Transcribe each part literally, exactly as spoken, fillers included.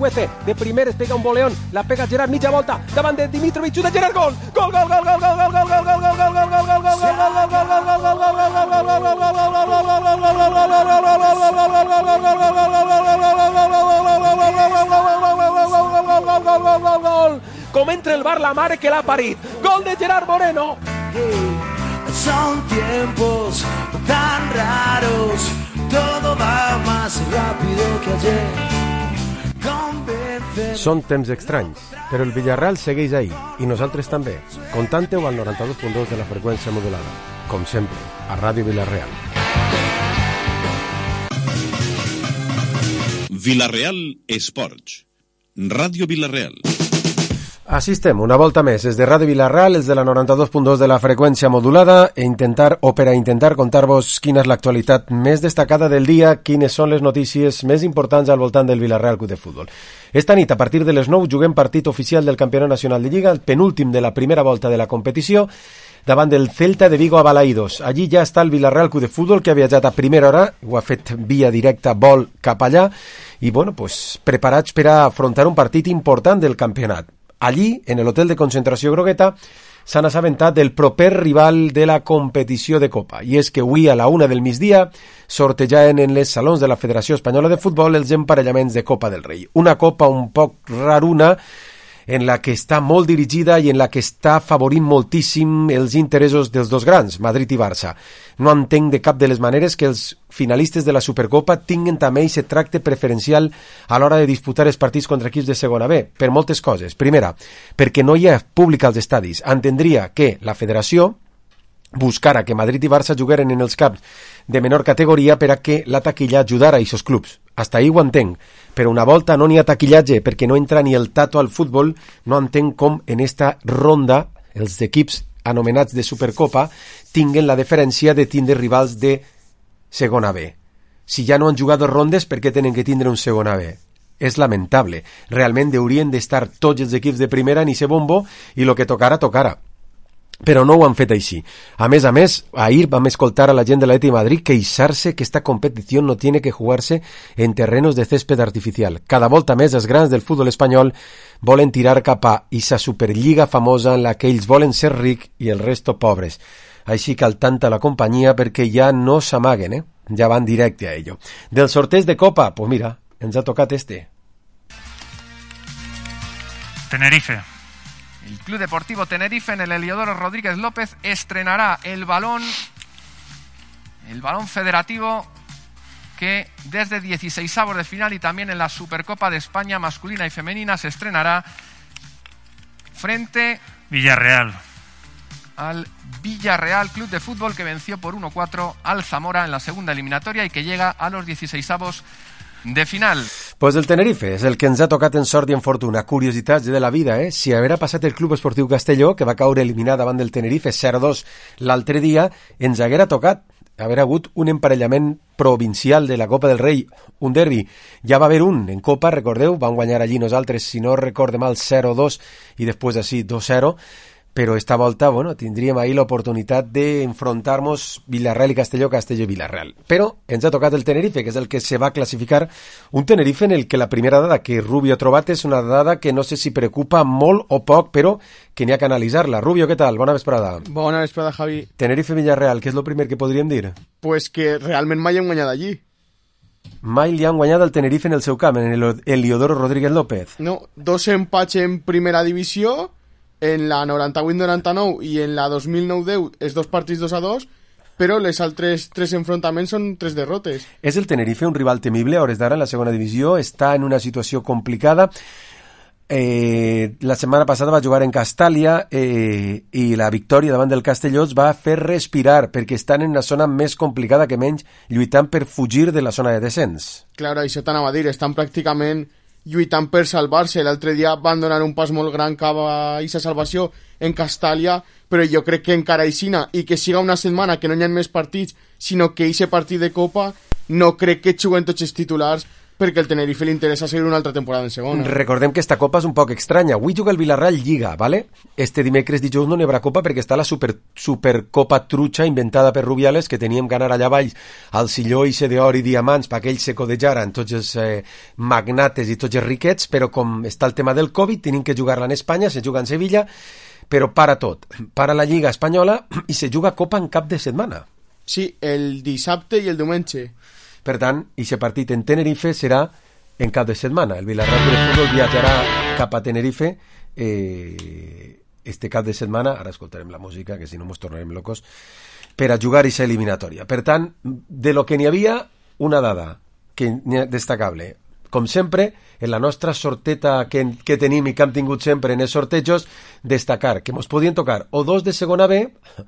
Chukwueze, de primer es pega un boleón, la pega Gerard, mitja volta, davant de Dimitrovic, de Gerard, gol, gol, gol, gol, gol, gol, gol, gol, gol, gol, gol, gol, gol, gol, gol, gol, com entra el bar la mare que l'ha parit, gol de Gerard Moreno. Son tiempos tan raros, todo va más rápido que ayer. Convencer... Són temps estranys, però el Villarreal segueix ahí, i nosaltres també. Contante-ho al noranta-dos punt dos de la freqüència modulada. Com sempre, a Ràdio Vilareal. Vilareal Esports. Ràdio Vilareal. Així estem, una volta més, des de Ràdio Vilareal, els de la noranta-dos punt dos de la freqüència modulada, e intentar, o per a intentar contar-vos quina és l'actualitat més destacada del dia, quines són les notícies més importants al voltant del Villarreal Club de Futbol. Esta nit, a partir de les nou, juguem partit oficial del Campionat Nacional de Lliga, el penúltim de la primera volta de la competició, davant del Celta de Vigo a Balaïdos. Allí ja està el Villarreal Club de Futbol, que ha viatjat a primera hora, ho ha fet via directa, vol cap allà, i bueno, pues, preparats per a afrontar un partit important del campionat. Allí, en l'hotel de concentració grogueta, s'han assabentat del proper rival de la competició de Copa. I és que avui a la una del migdia sortejaven en les salons de la Federació Espanyola de Futbol els emparellaments de Copa del Rei. Una copa un poc raruna, en la que està molt dirigida i en la que està favorint moltíssim els interessos dels dos grans, Madrid i Barça. No entenc de cap de les maneres que els finalistes de la Supercopa tinguin també aquest tracte preferencial a l'hora de disputar els partits contra equips de segona B, per moltes coses. Primera, perquè no hi ha públic als estadis. Entendria que la federació buscara que Madrid i Barça jugueren en els camps de menor categoria per a que la taquilla ajudara a aquests clubs. Hasta ahí ho entenc, però una volta no n'hi ha taquillatge perquè no entra ni el tato al futbol, no entenc com en esta ronda els equips anomenats de Supercopa tinguen la deferència de tindre rivals de segona B. Si ja no han jugat dos rondes, per què tenen que tindre un segona B? És lamentable. Realment haurien d'estar tots els equips de primera en ese bombo i lo que tocara, tocara. Però no ho han fet així. A més a més, ahir vam escoltar a la gent de l'Atlètic de Madrid queixar-se que esta competició no tiene que jugarse en terrenos de césped artificial. Cada volta més els grans del futbol espanyol volen tirar cap a esa superliga famosa en la que ells volen ser ric i el resto pobres. Així que al tant a la companyia perquè ja no s'amaguen, eh? Ja van directe a ello. Del sorteig de Copa, pues mira, ens ha tocat este. Tenerife. El Club Deportivo Tenerife en el Heliodoro Rodríguez López estrenará el balón el balón federativo que desde dieciseisavos de final y también en la Supercopa de España masculina y femenina se estrenará frente Villarreal al Villarreal Club de Fútbol, que venció por uno cuatro al Zamora en la segunda eliminatoria y que llega a los dieciseisavos de final. Pues el Tenerife és el que ens ha tocat en sort i en fortuna. Curiositats de la vida, eh? Si haguera passat el Club Esportiu Castelló, que va caure eliminat davant del Tenerife zero dos l'altre dia, ens haguera tocat haver hagut un emparellament provincial de la Copa del Rei, un derbi. Ja va haver un en Copa, recordeu, van guanyar allí nosaltres, si no recorde mal, zero dos i després així dos zero, però esta volta, bueno, tindríem ahí l'oportunitat d'enfrontar-nos Villarreal i Castelló, Castelló i Villarreal. Però ens ha tocat el Tenerife, que és el que se va classificar, un Tenerife en el que la primera dada que Rubio ha trobat és una dada que no sé si preocupa molt o poc, però que n'hi ha que analitzar-la. Rubio, què tal? Bona vesprada. Bona vesprada, Javi. Tenerife-Villarreal, què és el primer que podríem dir? Pues que realment mai hem guanyat allí. Mai li han guanyat al Tenerife en el seu camp, en el Heliodoro Rodríguez López. No, dos empats en primera divisió, en la noranta-vuit noranta-nou i en la dos mil nou deu és dos partits dos a dos, però les altres tres enfrontaments són tres derrotes. És el Tenerife un rival temible a hores d'ara en la segona divisió? Està en una situació complicada. Eh, la setmana passada va jugar en Castàlia eh, i la victòria davant del Castelló va fer respirar perquè estan en una zona més complicada que menys, lluitant per fugir de la zona de descens. Claro, això t'anava a dir, estan pràcticament lluitant per salvar-se. L'altre dia van donar un pas molt gran cap a aquesta salvació en Castàlia, però jo crec que encara aixina, i que siga una setmana que no hi ha més partits, sinó que aquest partit de Copa no crec que juguen tots els titulars perquè el Tenerife li interessa seguir una altra temporada en segona. Recordem que esta copa és un poc estranya. Avui juga el Villarreal Lliga, ¿vale? Este dimecres dijous no n'hi haurà copa perquè està la super, supercopa trucha inventada per Rubiales, que teníem que anar allà baix al silló ixe d'or i diamants perquè ells se codejaran tots els eh, magnates i tots els riquets, però com està el tema del Covid tenim que jugar-la en Espanya, se juga en Sevilla, però para tot. Para la Lliga Espanyola i se juga copa en cap de setmana. Sí, el dissabte i el diumenge. Per tant, aquest partit en Tenerife serà en cap de setmana. El Villarreal de Futbol viatjarà cap a Tenerife eh, este cap de setmana, ara escoltarem la música, que si no mos tornarem locos, per a jugar aquesta eliminatòria. Per tant, de lo que n'hi havia, una dada que destacable. Com sempre, en la nostra sorteta que, que tenim i que hem tingut sempre en els sortejos, destacar que mos podien tocar o dos de segona B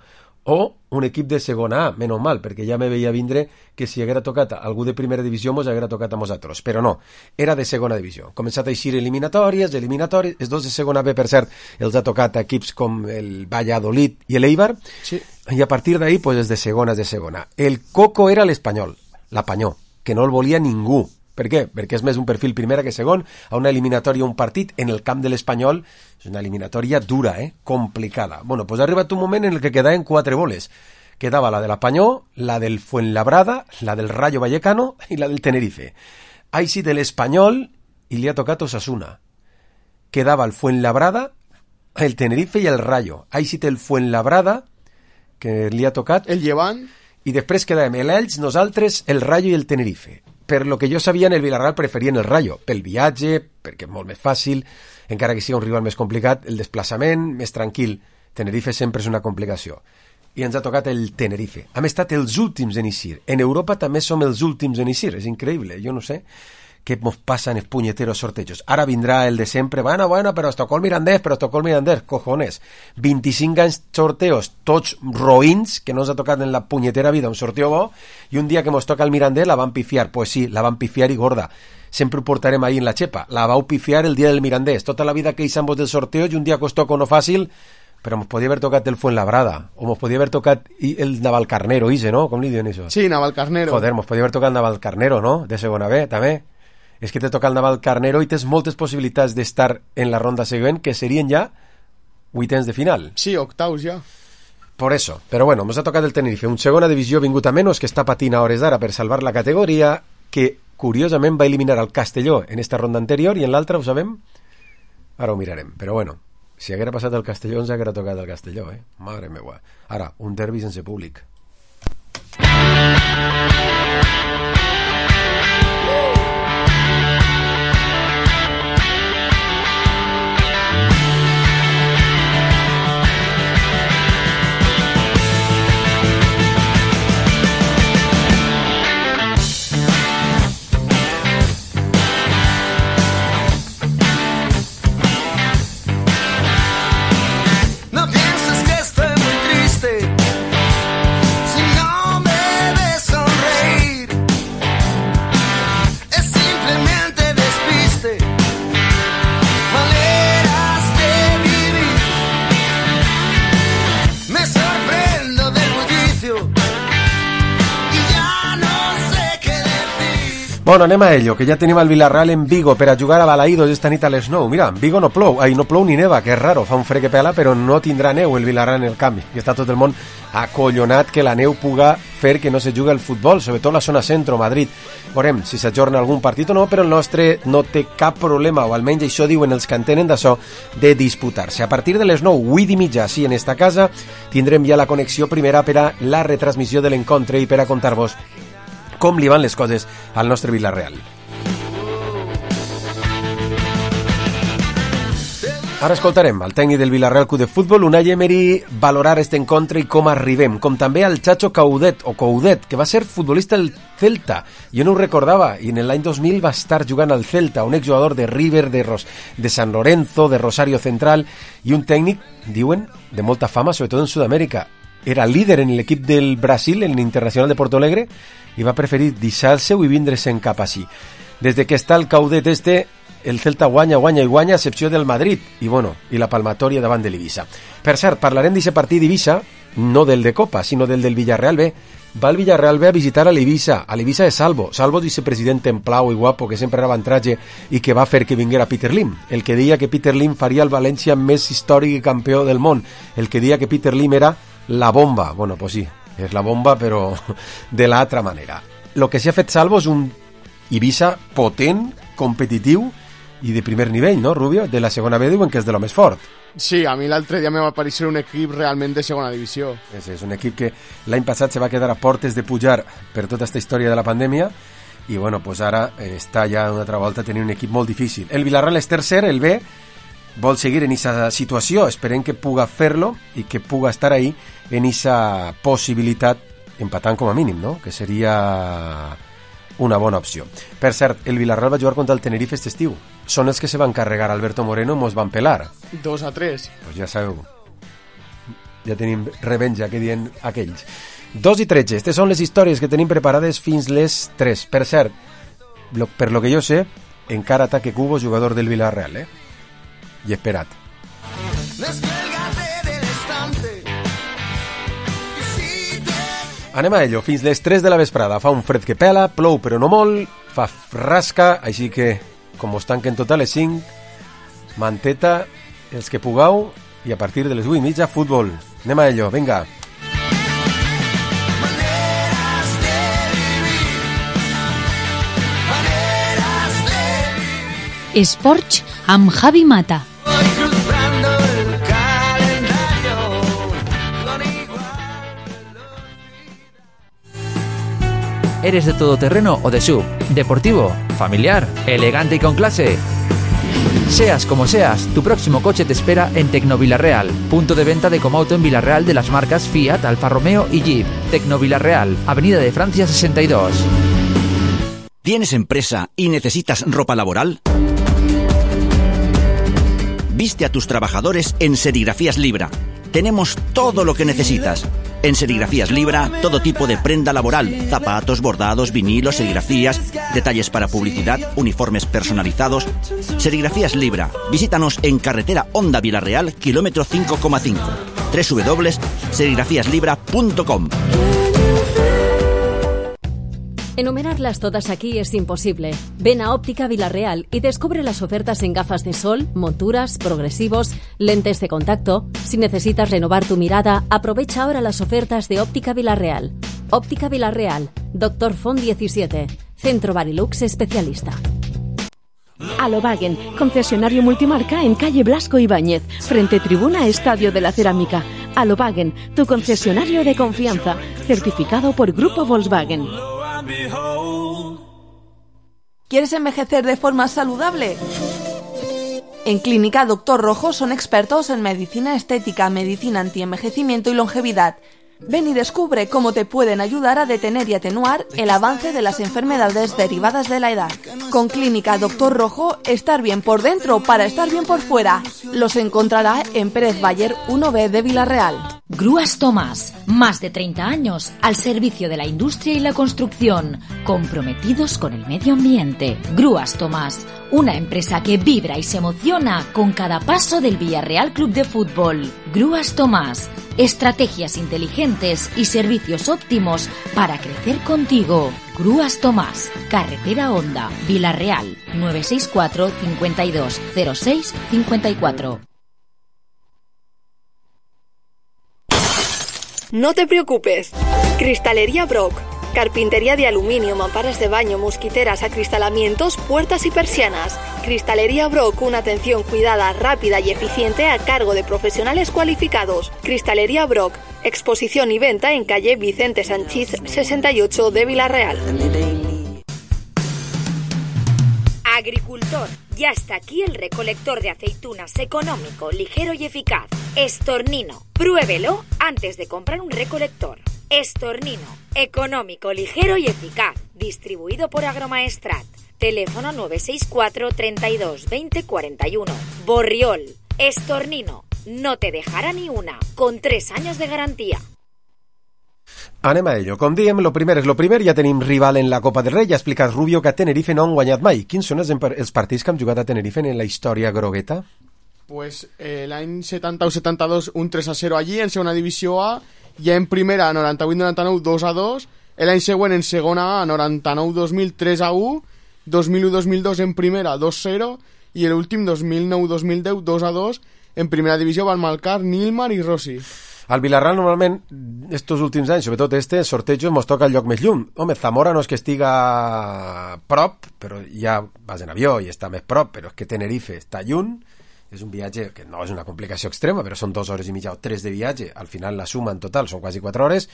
o un equip de segona A, menys mal, perquè ja me veia vindre que si haguera tocat algú de primera divisió mos haguera tocat a nosaltres, però no, era de segona divisió. Començat a eixir eliminatòries, eliminatòries, els dos de segona B, per cert, els ha tocat a equips com el Valladolid i l'Eibar, sí. I a partir d'ahí, pues, és de segona, és de segona. El Coco era l'Espanyol, la Panyó, que no el volia ningú. Per què? Perquè és més un perfil primera que segon, a una eliminatòria, un partit en el camp de l'Espanyol, és una eliminatòria dura, eh? Complicada. Bueno, pues ha arribat un moment en el que quedaven quatre boles. Quedava la de la Panyó, la del Fuenlabrada, la del Rayo Vallecano i la del Tenerife. Així de l'Espanyol i li ha tocat Osasuna. Quedava el Fuenlabrada, el Tenerife i el Rayo. Així el Fuenlabrada, que li ha tocat... El Llevant. I després quedàvem l'Elx, nosaltres, el Rayo i el Tenerife. Per lo que jo sabia, en el Villarreal preferien el Rayo, pel viatge, perquè és molt més fàcil, encara que sigui un rival més complicat, el desplaçament, més tranquil. Tenerife sempre és una complicació. I ens ha tocat el Tenerife. Hem estat els últims en eixir. En Europa també som els últims en eixir. És increïble, jo no sé què ens passa en els punyeteros sortejos. Ara vindrà el de sempre, bueno, bueno, però Estocolm Mirandés, però Estocolm Mirandés, cojones. vint-i-cinc anys sorteos, tots roïns, que no ens ha tocat en la punyetera vida un sorteo bo, i un dia que ens toca el Mirandés la van pifiar. Pues sí, la van pifiar i gorda. Sempre ho portarem ahí en la xepa. La vau pifiar el dia del Mirandés. Tota la vida que eixam vos del sorteo i un dia que us toca no fàcil, però ens podia haver tocat el Fuenlabrada, o ens podia haver tocat el Navalcarnero, ise, no? Com li diuen això? Sí, Navalcarnero. Joder, ens podia haver tocat el Navalcarnero, no? De segona B, també. És que te toca el Navalcarnero i tens moltes possibilitats d'estar en la ronda següent, que serien ja vuitens de final. Sí, octaus ja. Por eso. Però bueno, ens ha tocat el Tenerife, un segona divisió vingut a menys, que està patint a hores d'ara per salvar la categoria, que curiosament va eliminar el Castelló en esta ronda anterior, i en l'altra ho sabem? Ara ho mirarem, però bueno, si haguera passat el Castelló ens haguera tocat el Castelló, eh? Madre meva. Ara, un derbi sense públic. Bueno, anem a ello, que ja tenim el Villarreal en Vigo per a jugar a Balaïdos esta nit a les nou. Mira, en Vigo no plou, ai, no plou ni neva, que és raro, fa un fred que pela, però no tindrà neu el Villarreal en el camp. I està tot el món acollonat que la neu puga fer que no se jugui el futbol, sobretot la zona centro, Madrid. Veurem si s'ajorna algun partit o no, però el nostre no té cap problema, o almenys això diuen els que entenen d'això, de disputar-se. A partir de les nou, vuit i mitja, sí, en esta casa, tindrem ja la connexió primera per a la retransmissió de l'encontre i per a contar-vos com li van les coses al nostre Villarreal. Ara escoltarem al tècnic del Villarreal Club de Futbol, Unai Emery, valorar este encontre i com arribem, com també al Chacho Coudet, o Coudet, que va ser futbolista del Celta. Jo no ho recordava, i en l'any dos mil va estar jugant al Celta, un exjugador de River, de, Ros de San Lorenzo, de Rosario Central, i un tècnic, diuen, de molta fama, sobretot en Sud-amèrica. Era líder en l'equip del Brasil, en l'Internacional de Porto Alegre, i va preferir deixar-se-ho i vindre-se'n cap així. Des de que està el Coudet este, el Celta guanya, guanya i guanya, a excepció del Madrid, i bueno, i la palmatòria davant de l'Ibissa. Per cert, parlarem d'aquest partit d'Ibissa, no del de Copa, sinó del del Villarreal B, va el Villarreal B a visitar a l'Eivissa, a l'Eivissa de Salvo. Salvo, vicepresident templau i guapo, que sempre era avantatge i que va fer que vinguera Peter Lim. El que deia que Peter Lim faria el València més històric i campió del món. El que deia que Peter Lim era la bomba. Bueno, pues sí, és la bomba, però de l'altra manera. Lo que s'ha fet Salvo és un Eivissa potent, competitiu i de primer nivell, no, Rubio? De la segona B diuen que és de lo més fort. Sí, a mi l'altre dia me va parecer un equip realment de segona divisió. És, és un equip que l'any passat se va quedar a portes de pujar per tota aquesta història de la pandèmia i bueno, pues ara està ja una altra volta tenint un equip molt difícil. El Villarreal és tercer, el B vol seguir en aquesta situació, esperem que puga fer-lo i que puga estar ahí en aquesta possibilitat empatant com a mínim, no? Que seria una bona opció. Per cert, el Villarreal va jugar contra el Tenerife este estiu. Són els que se van carregar Alberto Moreno i mos van pelar. Dos a tres. Pues ja sabeu. Ja tenim revenja, que diuen aquells. Dos i tretze. Aquestes són les històries que tenim preparades fins les tres. Per cert, lo, per lo que jo sé, encara Taque Cubo, jugador del Villarreal, eh? I esperat. Anem a ello, fins les tres de la vesprada. Fa un fred que pela, plou però no molt, fa rasca, així que, com us tanquen tot a les cinc, manteta, els que pugueu, i a partir de les vuit i mitja, futbol. Anem a ello, vinga. Esports amb Javi Mata. ¿Eres de todoterreno o de sub? ¿Deportivo? ¿Familiar? ¿Elegante y con clase? Seas como seas, tu próximo coche te espera en Tecnovilarreal, punto de venta de Comauto en Villarreal de las marcas Fiat, Alfa Romeo y Jeep. Tecnovilarreal, Avenida de Francia sesenta y dos. ¿Tienes empresa y necesitas ropa laboral? Viste a tus trabajadores en Serigrafías Libra. Tenemos todo lo que necesitas. En Serigrafías Libra, todo tipo de prenda laboral, zapatos, bordados, vinilos, serigrafías, detalles para publicidad, uniformes personalizados. Serigrafías Libra. Visítanos en carretera Honda Villarreal, kilómetro cinco coma cinco. doble u doble u doble u punto serigrafías libra punto com. Enumerarlas todas aquí es imposible. Ven a Óptica Villarreal y descubre las ofertas en gafas de sol, monturas, progresivos, lentes de contacto. Si necesitas renovar tu mirada, aprovecha ahora las ofertas de Óptica Villarreal. Óptica Villarreal, Doctor Font diecisiete, Centro Barilux especialista. Alobagen, concesionario multimarca en calle Blasco Ibáñez, frente tribuna Estadio de la Cerámica. Alobagen, tu concesionario de confianza, certificado por Grupo Volkswagen. ¿Quieres envejecer de forma saludable? En Clínica Doctor Rojo son expertos en medicina estética, medicina antienvejecimiento y longevidad. Ven y descubre cómo te pueden ayudar a detener y atenuar el avance de las enfermedades derivadas de la edad. Con Clínica Doctor Rojo, estar bien por dentro para estar bien por fuera. Los encontrará en Pérez Bayer uno B de Villarreal. Grúas Tomás, más de treinta años al servicio de la industria y la construcción, comprometidos con el medio ambiente. Grúas Tomás, una empresa que vibra y se emociona con cada paso del Villarreal Club de Fútbol. Grúas Tomás, estrategias inteligentes y servicios óptimos para crecer contigo. Grúas Tomás, carretera Honda, Villarreal, nueve seis cuatro, cincuenta y dos, cero seis, cincuenta y cuatro. No te preocupes. Cristalería Brock. Carpintería de aluminio, mamparas de baño, mosquiteras, acristalamientos, puertas y persianas. Cristalería Brock, una atención cuidada, rápida y eficiente a cargo de profesionales cualificados. Cristalería Brock, exposición y venta en calle Vicente Sanchís sesenta y ocho de Villarreal. Agricultor, ya está aquí el recolector de aceitunas económico, ligero y eficaz. Estornino, pruébelo antes de comprar un recolector. Estornino, económico, ligero y eficaz. Distribuido por Agromaestrat. Teléfono nueve seis cuatro, treinta y dos, veinte, cuarenta y uno. Borriol, Estornino, no te dejará ni una, con tres años de garantía. Anem a ello. Com diem, lo primer és lo primer, ja tenim rival en la Copa del Rei, ja ha explicat Rubio que a Tenerife no han guanyat mai. Quins són els, els partits que han jugat a Tenerife en la història grogueta? Pues eh, l'any setanta o setanta-dos un tres a zero allí en segona divisió A ja en primera, noranta-vuit noranta-nou, dos a dos, l'any següent en segona A, noranta-nou dos mil, tres a u, dos mil u dos mil dos en primera, dos a zero, i l'últim dos mil nou dos mil deu, dos a dos, en primera divisió van marcar Nilmar i Rossi. Al Villarreal normalment, estos últims anys, sobretot este, sortejos mos toca el lloc més lluny. Home, Zamora no és que estiga prop, però ja vas en avió i està més prop, però és que Tenerife està lluny, és un viatge que no és una complicació extrema, però són dues hores i mitja o tres de viatge, al final la suma en total són quasi quatre hores,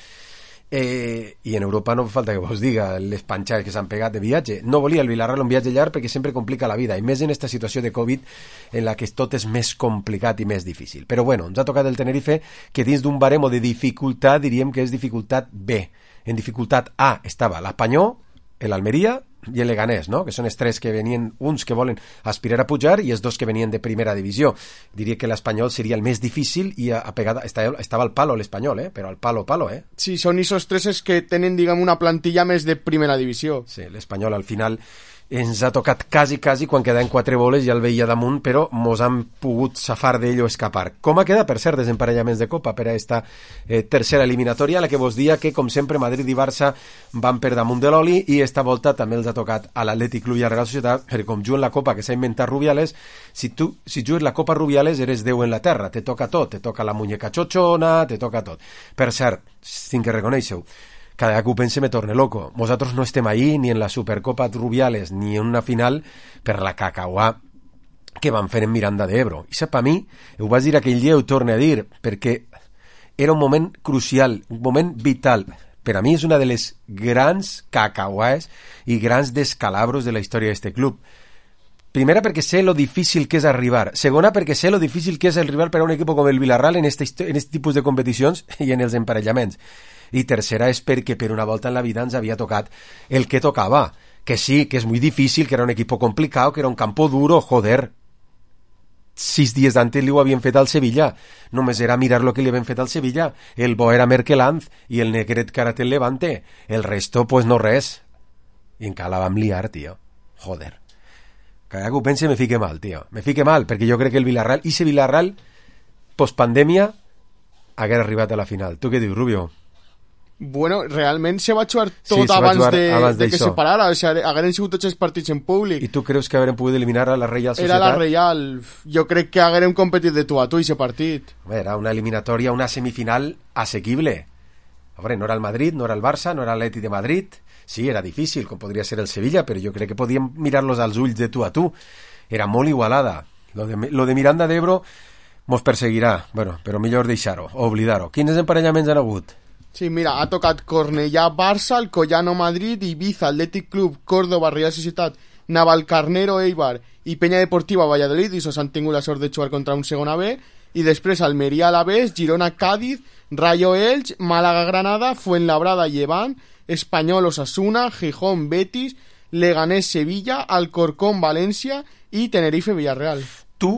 eh, i en Europa no falta que vos diga les panxades que s'han pegat de viatge. No volia el Villarreal un viatge llarg perquè sempre complica la vida, i més en aquesta situació de Covid en la que tot és més complicat i més difícil. Però bueno, ens ha tocat el Tenerife, que dins d'un baremo de dificultat diríem que és dificultat B. En dificultat A estava l'Espanyol, l'Almeria i el Leganés, no? Que són els tres que venien, uns que volen aspirar a pujar i els dos que venien de primera divisió. Diria que l'Espanyol seria el més difícil i a, a pegada, estava, estava al palo l'Espanyol, eh? Però al palo, palo, eh? Sí, són esos tres que tenen, diguem, una plantilla més de primera divisió. Sí, l'Espanyol al final ens ha tocat quasi, quasi, quan quedaven quatre boles ja el veia damunt, però mos han pogut safar d'ell o escapar. Com ha quedat, per cert, desemparellaments de Copa per a esta eh, tercera eliminatòria, la que vos dia que, com sempre, Madrid i Barça van per damunt de l'oli, i esta volta també els ha tocat a l'Atlètic Club i a la Real Societat, perquè com juguen la Copa que s'ha inventat Rubiales, si tu si jugues la Copa Rubiales eres Déu en la terra, te toca tot, te toca la muñeca xochona, te toca tot. Per cert, tinc que reconèixer-ho, cada vegada que ho pense me torne loco. Nosaltres no estem ahí ni en la Supercopa Rubiales ni en una final per la cacauà que van fer en Miranda d'Ebro. I sap, a mi, ho vaig dir aquell dia i ho torne a dir, perquè era un moment crucial, un moment vital. Per a mi és una de les grans cacauàs i grans descalabros de la història d'este club. Primera, perquè sé lo difícil que és arribar. Segona, perquè sé lo difícil que és arribar per a un equip com el Villarreal en este, en este tipus de competicions i en els emparellaments. I tercera és perquè per una volta en la vida ens havia tocat el que tocava, que sí, que és molt difícil, que era un equip complicat, que era un campo duro, joder. Sis dies d'antes li ho havien fet al Sevilla, només era mirar lo que li havien fet al Sevilla, el bo era Merkelanz i el negret que ara té el Levante, el resto pues no res. I encara la vam liar, tio, joder. Cada que ho pense me fique mal, tio, me fique mal, perquè jo crec que el Villarreal, i ese Villarreal postpandèmia haguera arribat a la final. Tu què dius, Rubio? Bueno, realment se va jugar tot sí, abans, jugar de, abans de que se parara, o sigui, hagueren sigut tots els partits en públic. I tu creus que hagueren pogut eliminar a la Reial Societat? Era la Reial, jo crec que hagueren competit de tu a tu ese partit. Era una eliminatòria, una semifinal assequible. A veure, no era el Madrid, no era el Barça, no era l'Atlètic de Madrid. Sí, era difícil, com podria ser el Sevilla, però jo crec que podíem mirar-los als ulls de tu a tu. Era molt igualada. Lo de, lo de Miranda d'Ebro mos perseguirà, bueno, però millor deixar-ho, oblidar-ho. Quins emparellaments han hagut? Sí, mira, ha tocat Cornellà, Barça, Alcoyano, Madrid, Ibiza, Athletic Club, Córdoba, Real Societat, Navalcarnero, Eibar i Peña Deportiva, Valladolid, i s'han tingut la sort de jugar contra un segona B, i després Almeria, Alavés, Girona, Cádiz, Rayo Elx, Málaga, Granada, Fuenlabrada, Llevant, Espanyol, Osasuna, Gijón, Betis, Leganés, Sevilla, Alcorcón, València i Tenerife, Villarreal. Tu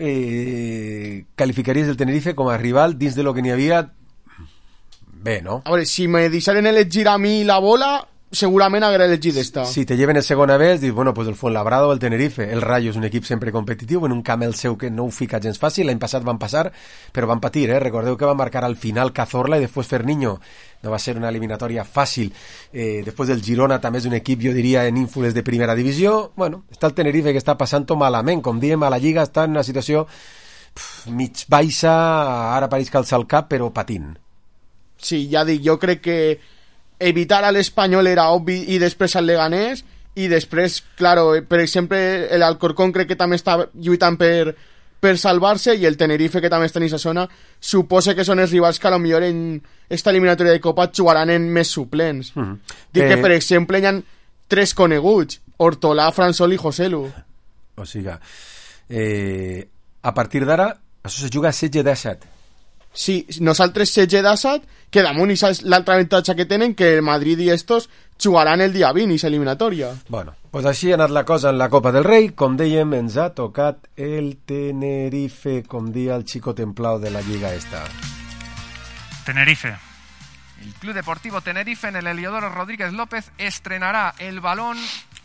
eh, calificaries el Tenerife com a rival dins de lo que n'hi havia bé, no? A veure, si me deixaren elegir a mi la bola, segurament haguera elegit esta. Si te lleven el segona vez, dius, bueno, pues el Fuenlabrada o el Tenerife. El Rayo és un equip sempre competitiu, en un camp el seu que no ho fica gens fàcil. L'any passat van passar, però van patir, eh? Recordeu que van marcar al final Cazorla i després Ferniño. No va ser una eliminatòria fàcil. Eh, després del Girona també és un equip, jo diria, en ínfules de primera divisió. Bueno, està el Tenerife que està passant-ho malament. Com diem, a la Lliga està en una situació pff, mig baixa, ara pareix que alça el cap, però patint. Sí, ja dic, jo crec que evitar a l'Espanyol era obvi i després al Leganés i després, claro, per exemple l'Alcorcón crec que també està lluitant per, per salvar-se i el Tenerife que també està en aquesta zona, suposa que són els rivals que a lo millor en esta eliminatòria de Copa jugaran en més suplents. Mm-hmm. Dic eh... que per exemple hi ha tres coneguts, Hortolà, Fransol i Joselu. O sigui, eh, a partir d'ara això se juga a setze d'asset. Sí, nosaltres setze d'Assad, que damunt i l'altra avantatge que tenen, que el Madrid i estos jugaran el dia vint i s'eliminatòria. Bueno, pues així ha anat la cosa en la Copa del Rei. Com dèiem, ens ha tocat el Tenerife, com dia el Chico Templao de la Lliga esta. Tenerife. El Club Deportivo Tenerife en el Heliodoro Rodríguez López estrenará el balón,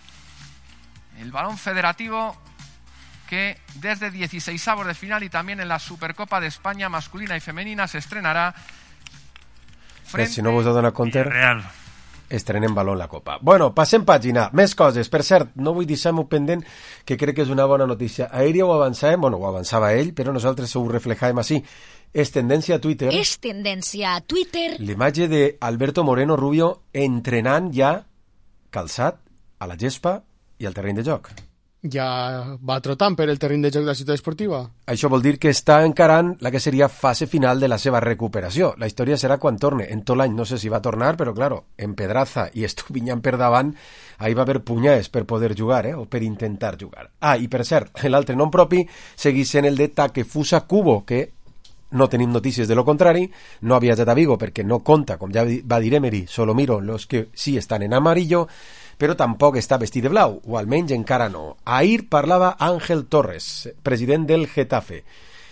el balón federativo que desde dieciseisavos de final y también en la Supercopa de España masculina y femenina se estrenará frente si no vos ha donat compte, Real. estrenem baló en la Copa. Bueno, passem pàgina. Més coses. Per cert, no vull deixar-m'ho pendent, que crec que és una bona notícia. Ahir ja ho avançàvem, bueno, ho avançava ell, però nosaltres ho reflejàvem així. És tendència a Twitter. És tendència a Twitter. L'imatge d'Alberto Moreno Rubio entrenant ja calçat a la gespa i al terreny de joc. Ja va trotant per el terreny de joc de la ciutat esportiva. Això vol dir que està encarant la que seria fase final de la seva recuperació. La història serà quan torne. En tot l'any no sé si va tornar, però claro, en Pedraza i Estupinyant per davant, ahí va haver punyades per poder jugar, eh? O per intentar jugar. Ah, i per cert, l'altre nom propi segueix sent el de Takefusa Kubo, que no tenim notícies de lo contrari, no ha viatjat a Vigo perquè no compta, com ja va dir Emery, solo miro los que sí estan en amarillo, però tampoc està vestit de blau, o almenys encara no. Ahir parlava Ángel Torres, president del Getafe,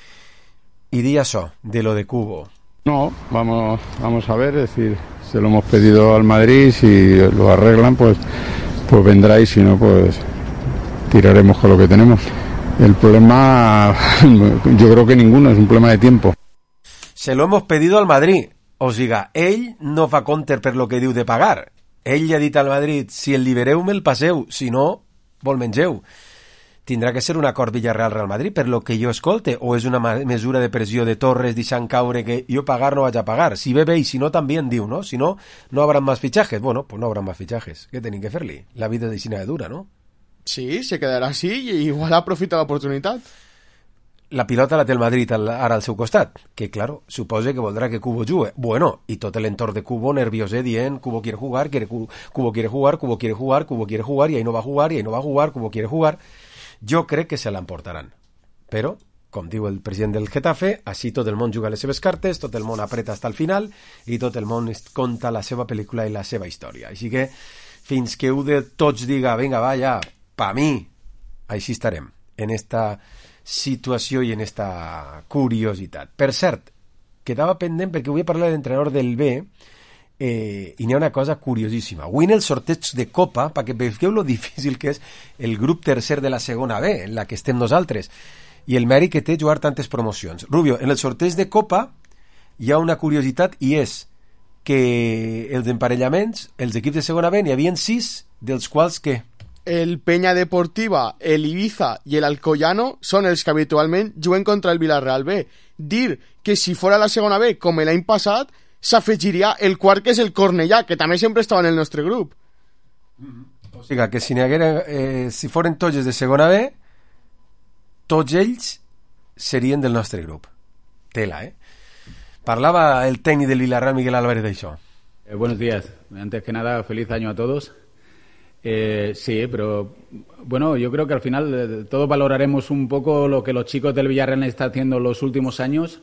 y di això, de lo de Kubo. No, vamos, vamos a ver, es decir, se lo hemos pedido al Madrid, si lo arreglan, pues, pues vendrá, y si no, pues tiraremos con lo que tenemos. El problema, yo creo que ninguno, es un problema de tiempo. Se lo hemos pedido al Madrid, o siga, ell no fa compte per lo que diu de pagar. Ell ja ha dit al Madrid, si el libereu me'l passeu, si no, vol mengeu. Tindrà que ser un acord Villarreal-Real Madrid, per lo que jo escolte, o és una mesura de pressió de Torres deixant caure que jo pagar no vaig a pagar. Si ve bé i si no, també en diu, no? Si no, no habrán más fichajes. Bueno, pues no habrán más fichajes. Què tenim que fer-li? La vida de Xina de dura, no? Sí, se quedarà així i igual aprofita l'oportunitat. La pilota la té el Madrid ara al seu costat, que, claro, suposa que voldrà que Kubo jugue. Bueno, i tot l'entorn de Kubo nerviosé dient Kubo quiere jugar, quiere, Kubo quiere jugar, Kubo quiere jugar, Kubo quiere jugar, i ahí no va a jugar, i ahí no va a jugar, Kubo quiere jugar. Jo crec que se l'emportaran. Però, com diu el president del Getafe, així tot el món juga les seves cartes, tot el món apreta fins al final, i tot el món conta la seva pel·lícula i la seva història. Així que, fins que un de tots diga, vinga, va, ja, pa mi, així estarem, en esta situació i en esta curiositat. Per cert, quedava pendent perquè vull parlar de l'entrenador del B, eh, i n'hi ha una cosa curiosíssima. Avui en el sorteig de Copa, perquè veieu lo difícil que és el grup tercer de la segona B, en la que estem nosaltres, i el mèrit que té jugar tantes promocions. Rubio, en el sorteig de Copa hi ha una curiositat, i és que els emparellaments, els equips de segona B, n'hi havia sis, dels quals que el Peña Deportiva, el Ibiza i el Alcoyano són els que habitualment juguen contra el Villarreal B. Dir que si fora la segona B, com l'any passat, s'afegiria el quart, que és el Cornellà, que també sempre estava en el nostre grup. O sigui, que si n'hi haguera, eh, si foren tots de segona B, tots ells serien del nostre grup. Tela, eh? Parlava el tècnic del Villarreal, Miguel Álvarez, d'això. Eh, buenos días. Antes que nada, feliz año a todos. Eh, sí, pero bueno, yo creo que al final eh, todos valoraremos un poco lo que los chicos del Villarreal están haciendo los últimos años,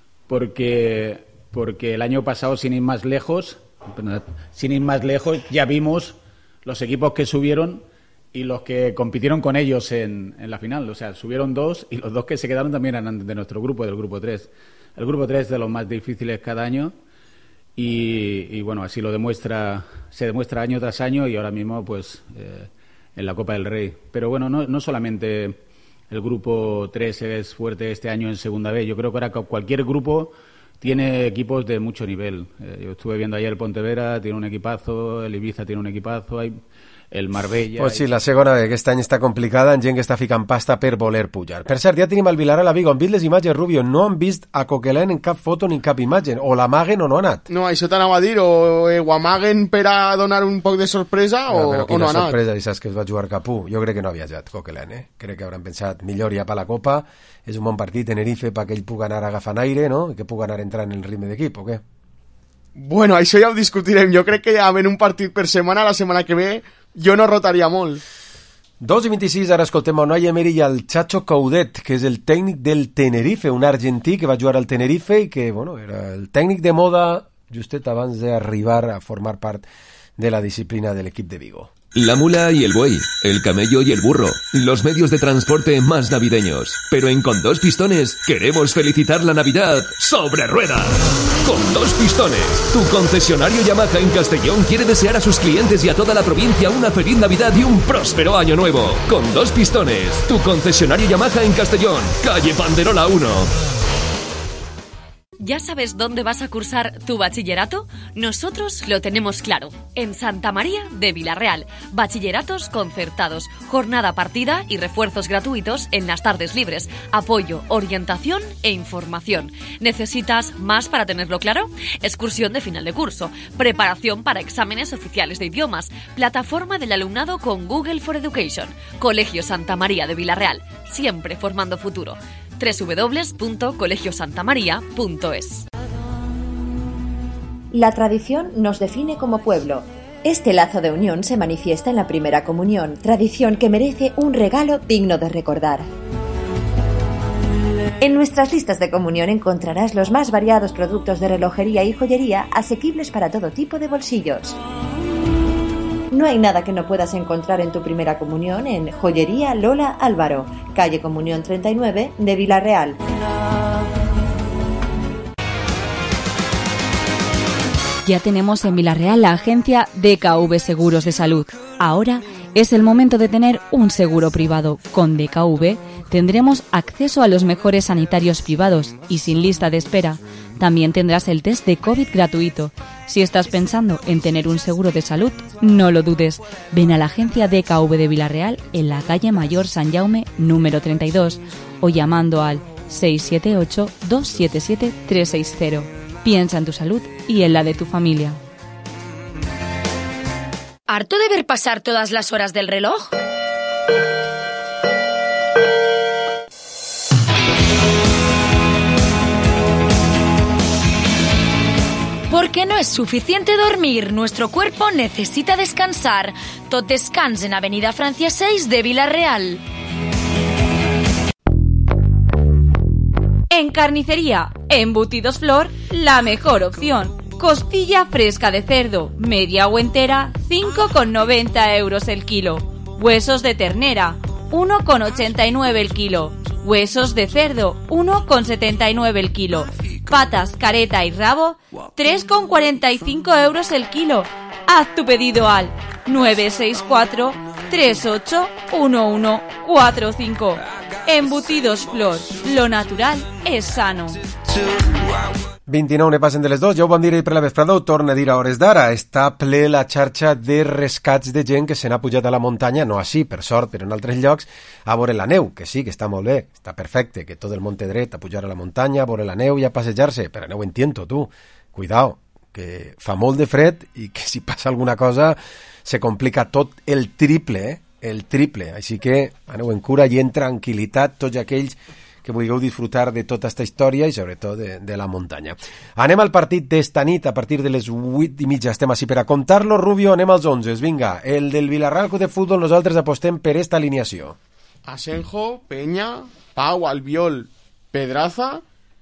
porque, porque el año pasado, sin ir más lejos, sin ir más lejos, ya vimos los equipos que subieron y los que compitieron con ellos en, en la final. O sea, subieron dos y los dos que se quedaron también eran de nuestro grupo, del grupo tres. El grupo tres es de los más difíciles cada año. Y, y bueno, así lo demuestra, se demuestra año tras año, y ahora mismo pues eh, en la Copa del Rey. Pero bueno, no, no solamente el grupo tres es fuerte este año en segunda B, yo creo que ahora cualquier grupo tiene equipos de mucho nivel. Eh, yo estuve viendo ayer el Pontevedra, tiene un equipazo, el Ibiza tiene un equipazo, hay el Marbella... Pues sí, la segona B aquest any està complicada, en gent que està ficant pasta per voler pujar. Per cert, ja tenim el Villarreal a Vigo, han vist les imatges, Rubio, no han vist a Coquelin en cap foto ni en cap imatge, o l'amaguen o no ha anat. No, això t'anava a dir, o eh, ho amaguen per a donar un poc de sorpresa, o, però, però o no ha anat. sorpresa, i saps que es va jugar Capú. Jo crec que no ha viatjat Coquelin, eh? Crec que hauran pensat, millor ja per la Copa, és un bon partit, Tenerife, perquè ell pugui anar agafant aire, no? I que pugui anar entrant en el ritme d'equip, o què? Bueno, això ja ho discutirem. Jo crec que havent un partit per setmana, la setmana que ve, jo no rotaria molt. dos i vint-i-sis, ara escoltem a Unai Emery i al Chacho Coudet, que és el tècnic del Tenerife, un argentí que va jugar al Tenerife i que, bueno, era el tècnic de moda justet abans d'arribar a formar part de la disciplina del equip de Vigo. La mula y el buey, el camello y el burro, los medios de transporte más navideños. Pero en Con Dos Pistones queremos felicitar la Navidad sobre ruedas. Con Dos Pistones, tu concesionario Yamaha en Castellón quiere desear a sus clientes y a toda la provincia una feliz Navidad y un próspero año nuevo. Con Dos Pistones, tu concesionario Yamaha en Castellón, calle Banderola uno. ¿Ya sabes dónde vas a cursar tu bachillerato? Nosotros lo tenemos claro. En Santa María de Vilarreal. Bachilleratos concertados, jornada partida y refuerzos gratuitos en las tardes libres. Apoyo, orientación e información. ¿Necesitas más para tenerlo claro? Excursión de final de curso. Preparación para exámenes oficiales de idiomas. Plataforma del alumnado con Google for Education. Colegio Santa María de Vilarreal. Siempre formando futuro. doble u doble u doble u punto colegio santa maría punto es. La tradición nos define como pueblo. Este lazo de unión se manifiesta en la primera comunión, tradición que merece un regalo digno de recordar. En nuestras listas de comunión encontrarás los más variados productos de relojería y joyería asequibles para todo tipo de bolsillos. No hay nada que no puedas encontrar en tu primera comunión en Joyería Lola Álvaro, calle Comunión treinta y nueve de Vilarreal. Ya tenemos en Vilarreal la agencia D K V Seguros de Salud. Ahora es el momento de tener un seguro privado. Con D K V tendremos acceso a los mejores sanitarios privados y sin lista de espera. También tendrás el test de COVID gratuito. Si estás pensando en tener un seguro de salud, no lo dudes. Ven a la agencia D K V de Vilarreal en la calle Mayor San Jaume número treinta y dos o llamando al seis siete ocho, dos siete siete, tres seis cero. Piensa en tu salud y en la de tu familia. ¿Harto de ver pasar todas las horas del reloj? Porque no es suficiente dormir, nuestro cuerpo necesita descansar. Tot descans en Avenida Francia seis de Vilarreal. En carnicería, Embutidos Flor, la mejor opción. Costilla fresca de cerdo, media o entera, cinco con noventa euros el kilo. Huesos de ternera, uno con ochenta y nueve el kilo. Huesos de cerdo, uno con setenta y nueve el kilo. Patas, careta y rabo, tres con cuarenta y cinco euros el kilo. Haz tu pedido al nueve seis cuatro, tres ocho uno uno cuatro cinco. Embutidos Flor, lo natural és sano. vint-i-nou ne passen de les dos, ja ho vam dir ahir per la vesprada, ho torna a dir a hores d'ara. Està ple la xarxa de rescats de gent que se n'ha pujat a la muntanya, no així, per sort, però en altres llocs, a veure la neu, que sí, que està molt bé, està perfecte, que tot el món té dret a pujar a la muntanya, a veure la neu i a passejar-se, però aneu en tiento, tu, cuidao, que fa molt de fred i que si passa alguna cosa se complica tot el triple, eh? el triple, així que aneu en cura i en tranquil·litat tots aquells que vulgueu disfrutar de tota aquesta història i sobretot de, de la muntanya. Anem al partit d'esta nit, a partir de les vuit i mitja estem així per a contar-lo. Rubio, anem als onze, vinga, el del Vilarreal Club de Futbol, nosaltres apostem per esta alineació. Asenjo, Peña, Pau, Albiol, Pedraza,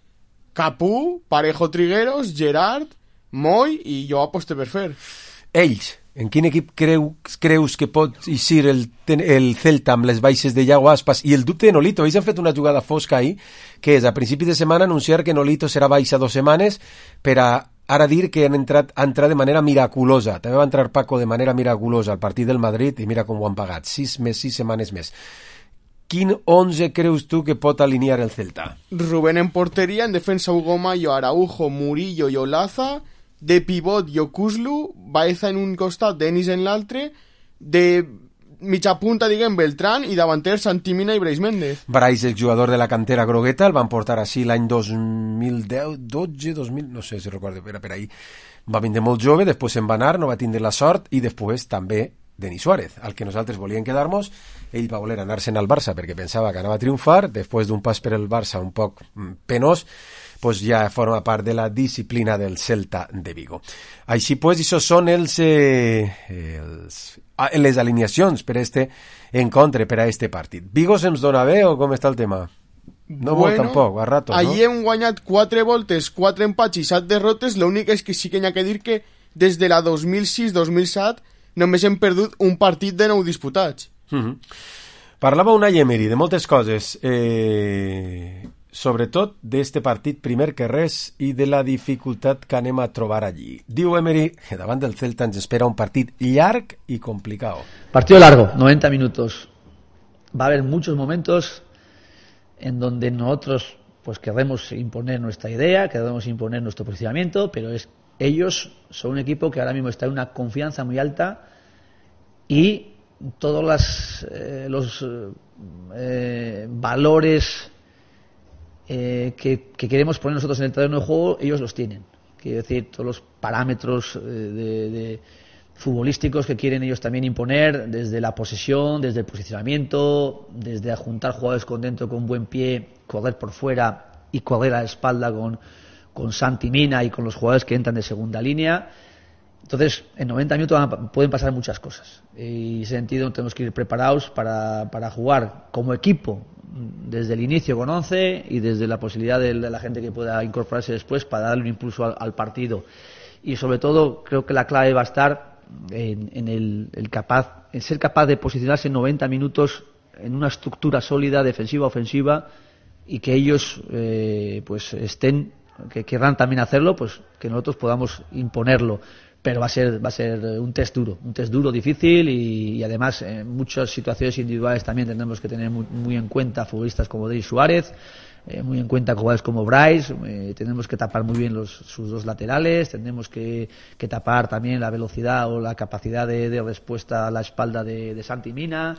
Capú, Parejo Trigueros, Gerard, Moy i jo aposte per Fer. Ells, en quin equip creu, creus que pot eixir el, el Celta amb les baixes de Iago Aspas i el dubte de Nolito? Ells han fet una jugada fosca ahir, que és a principis de setmana anunciar que Nolito serà baixa dos setmanes per a ara dir que han entrat, ha entrat de manera miraculosa. També va entrar Paco de manera miraculosa al partit del Madrid i mira com ho han pagat, sis més, sis setmanes més. Quin onze creus tu que pot alinear el Celta? Rubén en porteria, en defensa Hugo Mayo, Araujo, Murillo i Olaza, de pivot Yokuslu, Baeza en un costat, Denis en l'altre, de mitja punta, diguem, Beltrán, i davanter Santimina i Brais Méndez. Brais, exjugador de la cantera grogueta, el van portar així l'any dos mil deu, dotze, dos mil, no sé si recordo, era per ahí. Va vindre molt jove, després se'n va anar, no va tindre la sort, i després també Denis Suárez, al que nosaltres volíem quedar-nos. Ell va voler anar-se'n al Barça perquè pensava que anava a triomfar, després d'un pas per el Barça un poc penós, pues ja forma part de la disciplina del Celta de Vigo. Així pues, això són els, eh, els, les alineacions per a este encontre, per a este partit. Vigo se'ns dona bé o com està el tema? No bueno, molt tampoc, a ratos, no? Allí hem guanyat quatre voltes, quatre empats i set derrotes, l'únic és que sí que n'hi ha que dir que des de la dos mil sis dos mil set només hem perdut un partit de nou disputats. Mm-hmm. Parlava Unai Emery de moltes coses, eh... sobretot d'este partit primer que res i de la dificultat que anem a trobar allí. Diu Emery que davant del Celta ens espera un partit llarg y complicado. Partido largo, noventa minutos. Va a haber muchos momentos en donde nosotros pues queremos imponer nuestra idea, queremos imponer nuestro posicionamiento, pero es, ellos son un equipo que ahora mismo está en una confianza muy alta y todos las, eh, los eh, valores eh, que, que queremos poner nosotros en el terreno de juego, ellos los tienen. Quiero decir, todos los parámetros eh, de, de futbolísticos que quieren ellos también imponer, desde la posesión, desde el posicionamiento, desde juntar jugadores con dentro con buen pie, correr por fuera y correr a la espalda con, con Santi Mina y con los jugadores que entran de segunda línea. Entonces, en noventa minutos pueden pasar muchas cosas. Y en ese sentido tenemos que ir preparados para, para jugar como equipo desde el inicio con once y desde la posibilidad de la gente que pueda incorporarse después para darle un impulso al, al partido. Y sobre todo, creo que la clave va a estar en, en el, el capaz, en ser capaz de posicionarse en noventa minutos en una estructura sólida, defensiva, ofensiva, y que ellos eh, pues estén, que querrán también hacerlo, pues que nosotros podamos imponerlo. Pero va a ser va a ser un test duro, un test duro, difícil, y, y además en muchas situaciones individuales también tendremos que tener muy, muy en cuenta futbolistas como Denis Suárez, eh, muy en cuenta jugadores como Bryce, eh, tenemos que tapar muy bien los, sus dos laterales, tendremos que, que tapar también la velocidad o la capacidad de, de respuesta a la espalda de, de Santi Mina.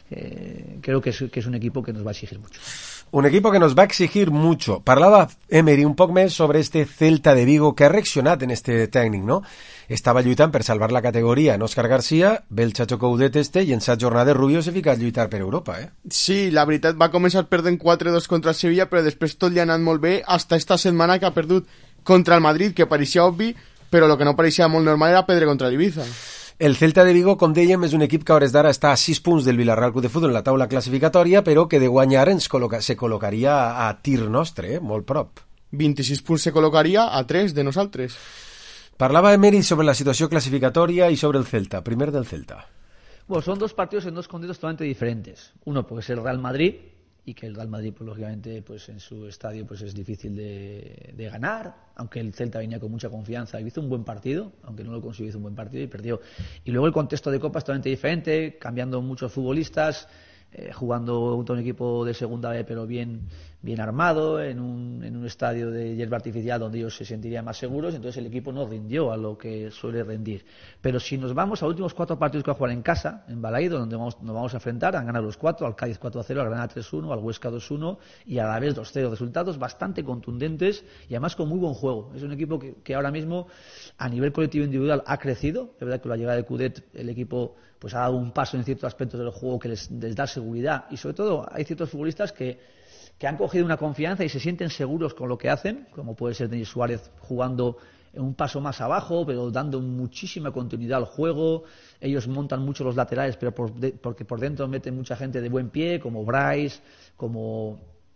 Eh, creo que es, que és un equipo que nos va a exigir mucho. Un equipo que nos va a exigir mucho. Parlava Emery un poc més sobre este Celta de Vigo que ha reaccionat en este tècnic, no? Estava lluitant per salvar la categoria en Òscar García, ve el Chacho Coudet este i en set jornades Rubio s'ha ficat a lluitar per Europa, eh? Sí, la veritat va començar perdent quatre dos contra el Sevilla, però després tot li ha anat molt bé hasta esta setmana que ha perdut contra el Madrid, que pareixia obvi, però el que no pareixia molt normal era perdre contra l'Ibiza. El Celta de Vigo, com dèiem, és un equip que a hores d'ara està a sis punts del Villarreal Club de Futbol en la taula classificatòria, però que de guanyar ens col·loca, se col·locaria a tir nostre, eh? Molt prop. vint-i-sis punts se col·locaria a tres de nosaltres. Parlava Emery sobre la situació classificatòria i sobre el Celta. Primer del Celta. Bueno, son dos partidos en dos contextos totalmente diferentes. Uno, porque es el Real Madrid, y que el Real Madrid, pues lógicamente, pues en su estadio pues es difícil de, de ganar, aunque el Celta venía con mucha confianza y hizo un buen partido, aunque no lo consiguió, hizo un buen partido y perdió. Y luego el contexto de Copa es totalmente diferente, cambiando muchos futbolistas, eh, jugando contra un equipo de segunda B pero bien, bien armado, en un, en un estadio de hierba artificial donde ellos se sentirían más seguros, entonces el equipo no rindió a lo que suele rendir. Pero si nos vamos a los últimos cuatro partidos que va a jugar en casa, en Balaído, donde vamos, nos vamos a enfrentar, han ganado los cuatro, al Cádiz cuatro a cero, al Granada tres uno, al Huesca dos uno y a la vez dos cero, resultados bastante contundentes y además con muy buen juego. Es un equipo que, que ahora mismo a nivel colectivo individual ha crecido, es verdad que con la llegada de Coudet el equipo pues ha dado un paso en ciertos aspectos del juego que les, les da seguridad y sobre todo hay ciertos futbolistas que, que han cogido una confianza y se sienten seguros con lo que hacen, como puede ser Denis Suárez jugando en un paso más abajo pero dando muchísima continuidad al juego. Ellos montan mucho los laterales pero por de, porque por dentro meten mucha gente de buen pie como Bryce, como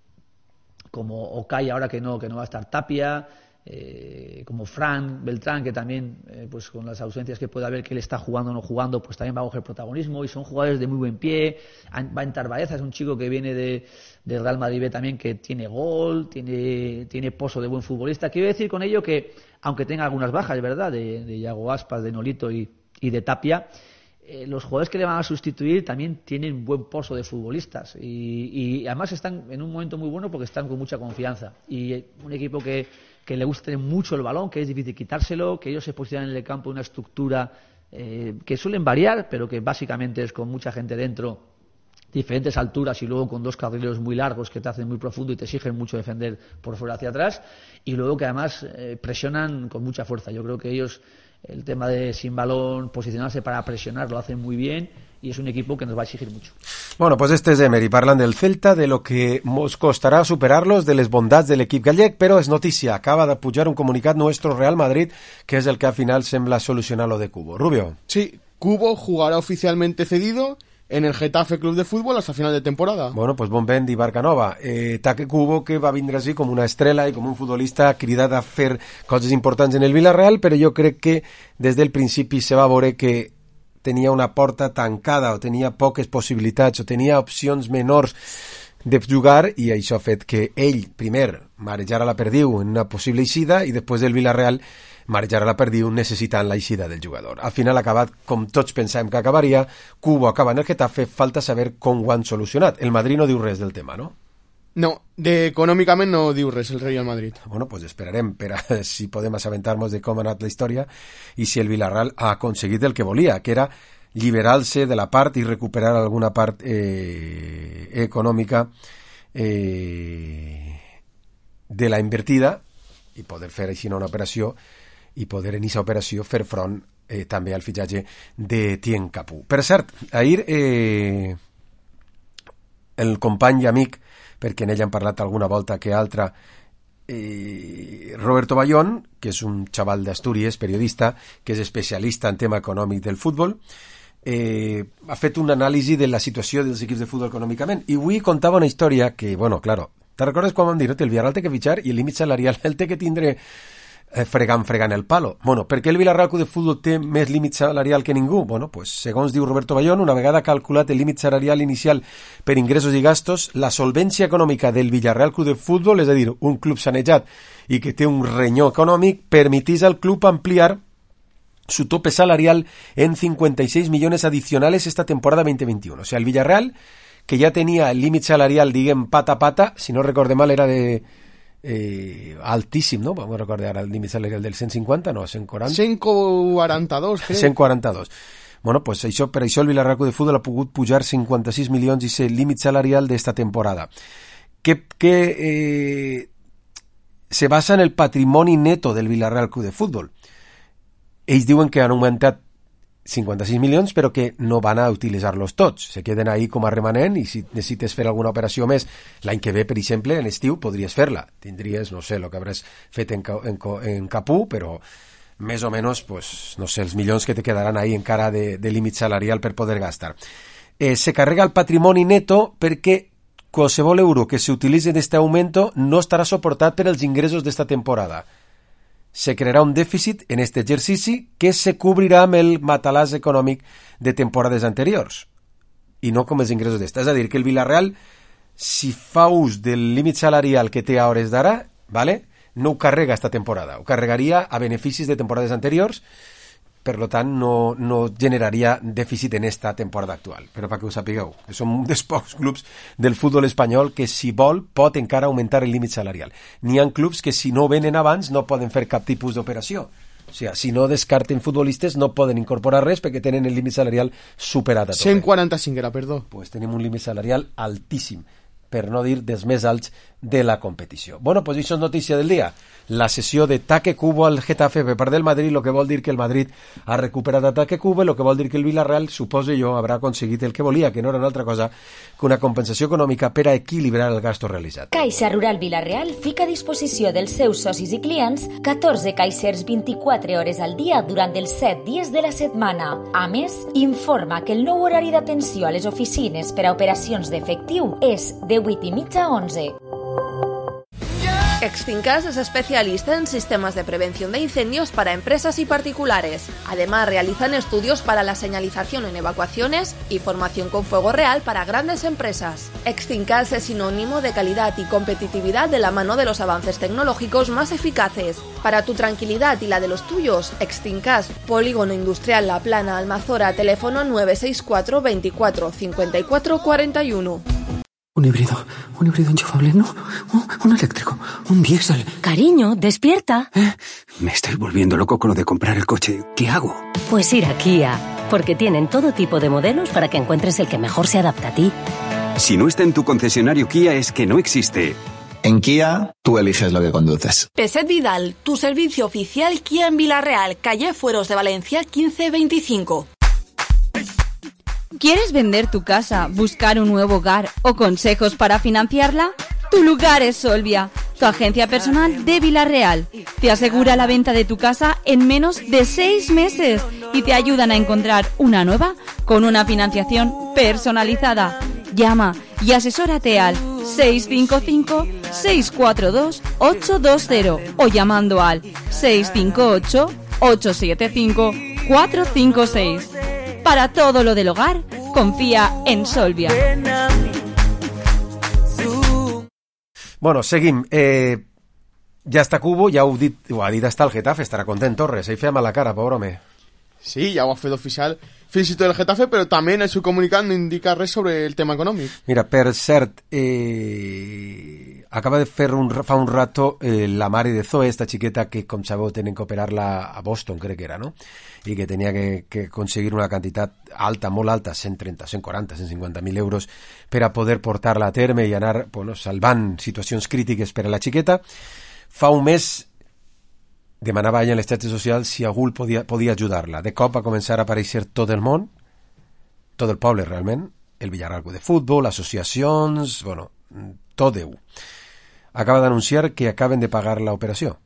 como Okay ahora que no, que no va a estar Tapia, Eh, como Fran Beltrán, que también eh, pues con las ausencias que puede haber, que él está jugando o no jugando, pues también va a coger protagonismo y son jugadores de muy buen pie. Va a entrar Baeza, es un chico que viene de, de Real Madrid B también, que tiene gol, tiene, tiene pozo de buen futbolista. Quiero decir con ello que, aunque tenga algunas bajas, ¿verdad?, de, de Iago Aspas, de Nolito y, y de Tapia, eh, los jugadores que le van a sustituir también tienen buen pozo de futbolistas y, y además están en un momento muy bueno porque están con mucha confianza y un equipo que que le gusta mucho el balón, que es difícil quitárselo, que ellos se posicionan en el campo en una estructura eh, que suelen variar, pero que básicamente es con mucha gente dentro, diferentes alturas y luego con dos carrileros muy largos que te hacen muy profundo y te exigen mucho defender por fuera hacia atrás, y luego que además eh, presionan con mucha fuerza. Yo creo que ellos, el tema de sin balón, posicionarse para presionar, lo hacen muy bien y es un equipo que nos va a exigir mucho. Bueno, pues este és Emery parlant del Celta, de lo que mos costarà superar-los, de les bondats de l'equip gallec, però és notícia, acaba de pujar un comunicat nuestro Real Madrid, que és el que al final sembla solucionar lo de Cubo. Rubio. Sí, Cubo jugará oficialmente cedido en el Getafe Club de Fútbol hasta final de temporada. Bueno, pues bon vent i barca nova. Eh, Taque Cubo, que va vindre així com una estrella i com un futbolista cridat a fer coses importants en el Villarreal, però jo crec que des del principi se va veure que tenia una porta tancada o tenia poques possibilitats o tenia opcions menors de jugar i això ha fet que ell, primer, marejara la perdiu en una possible eixida i després el Villarreal marejara la perdiu necessitant la eixida del jugador. Al final ha acabat com tots pensàvem que acabaria, Cubo acaba en el Getafe, falta saber com ho han solucionat. El Madrid no diu res del tema, no? No, de, econòmicament no diu res el Real Madrid. Bueno, pues esperarem per a si podem assabentar-nos de com ha anat la història i si el Villarreal ha aconseguit el que volia, que era lliberar-se de la part i recuperar alguna part eh, econòmica eh, de la invertida i poder fer així una operació i poder en aquesta operació fer front eh, també al fitxatge de Tien Capú. Per cert, ahir eh, el company i amic, perquè en ell han parlat alguna volta que altra, eh, Roberto Bayón, que és un xaval d'Astúries, periodista, que és especialista en tema econòmic del futbol, eh, ha fet un anàlisi de la situació dels equips de futbol econòmicament, i avui contava una història que, bueno, claro, te recordes quan vam dir, no? El Villarreal té que fitxar i el límit salarial el té que tindre eh, fregant, fregant el palo. Bueno, per què el Villarreal Club de Futbol té més límit salarial que ningú? Bueno, pues, segons diu Roberto Bayón, una vegada calculat el límit salarial inicial per ingressos i gastos, la solvència econòmica del Villarreal Club de Futbol, és a dir, un club sanejat i que té un renyó econòmic, permitís al club ampliar su tope salarial en cincuenta y seis millones adicionales esta temporada veinte veintiuno. O sea, el Villarreal, que ya tenía el límit salarial, diguen, pata a pata, si no recorde mal, era de eh, altíssim, no? Vamos a recordar el límit salarial del cent cinquanta, no, cent quaranta? cent quaranta-dos, crec. cent quaranta-dos. Bueno, pues això, per això el Villarreal Club de Futbol ha pogut pujar cinquanta-sis milions i ser el límit salarial d'esta temporada. Que, que eh, se basa en el patrimoni neto del Villarreal Club de Futbol. Ells diuen que han augmentat cinquanta-sis milions, però que no van a utilitzar-los tots. Se queden ahí com a remanent i si necessites fer alguna operació més l'any que ve, per exemple, en estiu podries fer-la. Tindries, no sé, el que hauràs fet en, en, en Capú, però més o menys, pues, no sé, els milions que te quedaran ahí encara de, de límit salarial per poder gastar. Eh, se carrega el patrimoni neto perquè qualsevol euro que s'utilitzi en este aumento no estarà soportat per els ingressos d'esta temporada. Se crearà un dèficit en este exercici que se cobrirà amb el matalàs econòmic de temporades anteriors i no com els ingressos d'esta. És a dir, que el Villarreal, si fa ús del límit salarial que té a hores d'ara, ¿vale?, no ho carrega esta temporada, ho carregaria a beneficis de temporades anteriors, per lo tant no, no generaria dèficit en esta temporada actual. Però perquè ho sapigueu, que som un dels pocs clubs del futbol espanyol que si vol pot encara augmentar el límit salarial. N'hi ha clubs que si no venen abans no poden fer cap tipus d'operació. O sigui, si no descarten futbolistes no poden incorporar res perquè tenen el límit salarial superat a tope. cent quaranta-cinc era, perdó. Pues tenim un límit salarial altíssim, per no dir dels més alts de la competició. Bueno, pues això és notícia del dia. La sessió de Taque Kubo al Getafe per part del Madrid, lo que vol dir que el Madrid ha recuperat a Taque Kubo, lo que vol dir que el Villarreal, supose jo, haurà aconseguit el que volia, que no era una altra cosa que una compensació econòmica per a equilibrar el gasto realitzat. Caixa Rural Vilareal fica a disposició dels seus socis i clients catorze caixers vint-i-quatre hores al dia durant els set dies de la setmana. A més, informa que el nou horari d'atenció a les oficines per a operacions d'efectiu és de vuit i mitja a onze. Extincas es especialista en sistemas de prevención de incendios para empresas y particulares. Además, realizan estudios para la señalización en evacuaciones y formación con fuego real para grandes empresas. Extincas es sinónimo de calidad y competitividad de la mano de los avances tecnológicos más eficaces. Para tu tranquilidad y la de los tuyos, Extincas, Polígono Industrial La Plana, Almazora, teléfono nueve seis cuatro veinticuatro cincuenta y cuatro cuarenta y uno. Un híbrido, un híbrido enchufable, no, un eléctrico, un diésel. Cariño, despierta. ¿Eh? Me estoy volviendo loco con lo de comprar el coche. ¿Qué hago? Pues ir a Kia, porque tienen todo tipo de modelos para que encuentres el que mejor se adapta a ti. Si no está en tu concesionario Kia es que no existe. En Kia, tú eliges lo que conduces. Peset Vidal, tu servicio oficial Kia en Villarreal, calle Fueros de Valencia quince veinticinco. ¿Quieres vender tu casa, buscar un nuevo hogar o consejos para financiarla? Tu lugar es Solvia, tu agencia personal de Villarreal. Te asegura la venta de tu casa en menos de seis meses y te ayudan a encontrar una nueva con una financiación personalizada. Llama y asesórate al seis cinco cinco, seis cuatro dos, ocho dos cero o llamando al seis cinco ocho, ocho siete cinco, cuatro cinco seis. Para todo lo del hogar, confía en Solvia. Bueno, seguim. Eh, ja està Kubo, ja ho, dit, ho ha dit hasta el Getafe, estarà content Torres. Ell feia mala cara, pobre home. Sí, ja ho ha fet oficial. físico del Getafe, però també en el seu comunicat no indica res sobre el tema econòmic. Mira, per cert, eh, acaba de fer un, fa un rato eh, la mare de Zoe, esta xiqueta que, com sabeu, tenen que operar-la a Boston, crec que era, no? I que tenia que, que aconseguir una quantitat alta, molt alta, cent trenta, cent quaranta, cent cinquanta mil euros, per a poder portar-la a terme i anar, bueno, salvant situacions crítiques per a la xiqueta. Fa un mes demanava ella en les xarxes socials si algú podia, podia ajudar-la. De cop va començar a aparèixer tot el món, tot el poble realment, el Villarreal Club de Futbol, associacions, bueno, tot Déu. Acaba d'anunciar que acaben de pagar l'operació.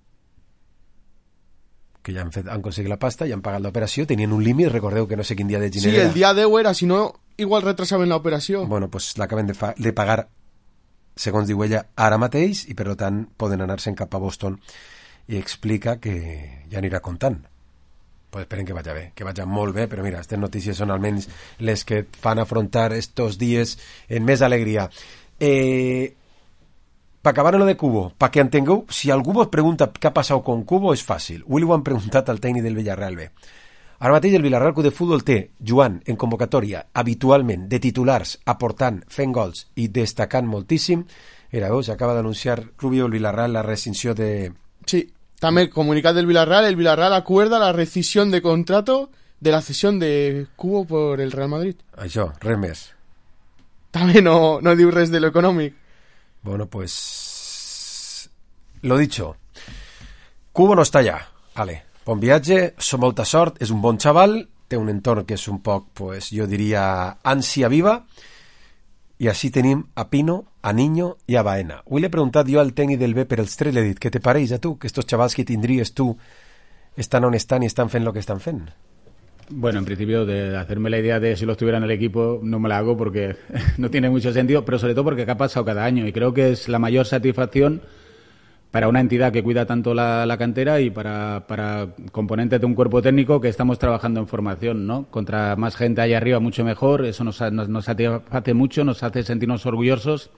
Que ja han, fet, han aconseguit la pasta, ja han pagat l'operació, tenien un límit, recordeu que no sé quin dia de gener Sí, el dia deu era, si no, igual retrasaven l'operació. Bueno, pues l'acaben de, fa, de pagar, segons diu ella, ara mateix, i per tant poden anar-se'n cap a Boston, i explica que ja anirà comptant. Pues esperen que vaya bé, que vaya molt bé, però mira, aquestes notícies són almenys les que fan afrontar estos dies en més alegria. Eh, per acabar en lo de Cubo, per que entengueu, si algú vos pregunta què ha passat con Cubo, és fàcil. Avui li ho han preguntat al tècnic del Villarreal B. Ara mateix el Villarreal Club de Futbol té Joan en convocatòria habitualment de titulars, aportant, fent gols i destacant moltíssim. Era, veus, acaba d'anunciar Rubio el Villarreal la rescinció de... Sí. También comunicado del Villarreal, el Villarreal acuerda la rescisión de contrato de la cesión de Cubo por el Real Madrid. Això, res més. També no, no diu res de lo econòmic. Bueno, pues... Lo dicho. Cubo no està allà. Vale. Bon viatge, som molta sort, és un bon xaval, té un entorn que és un poc, pues, jo diria, ànsia viva, i així tenim a Pino, a Niño i a Baena. Avui l'he preguntat jo al tècnic del B per els tres, l'he dit, què te pareix a tu, que estos xavals que tindries tu estan on estan i estan fent lo que estan fent? Bueno, en principio, de hacerme la idea de si los tuviera en el equipo, no me la hago porque no tiene mucho sentido, pero sobre todo porque ha pasado cada año y creo que es la mayor satisfacción para una entidad que cuida tanto la, la cantera y para, para componentes de un cuerpo técnico que estamos trabajando en formación, ¿no? Contra más gente allá arriba, mucho mejor. Eso nos, nos, nos satisface mucho, nos hace sentirnos orgullosos.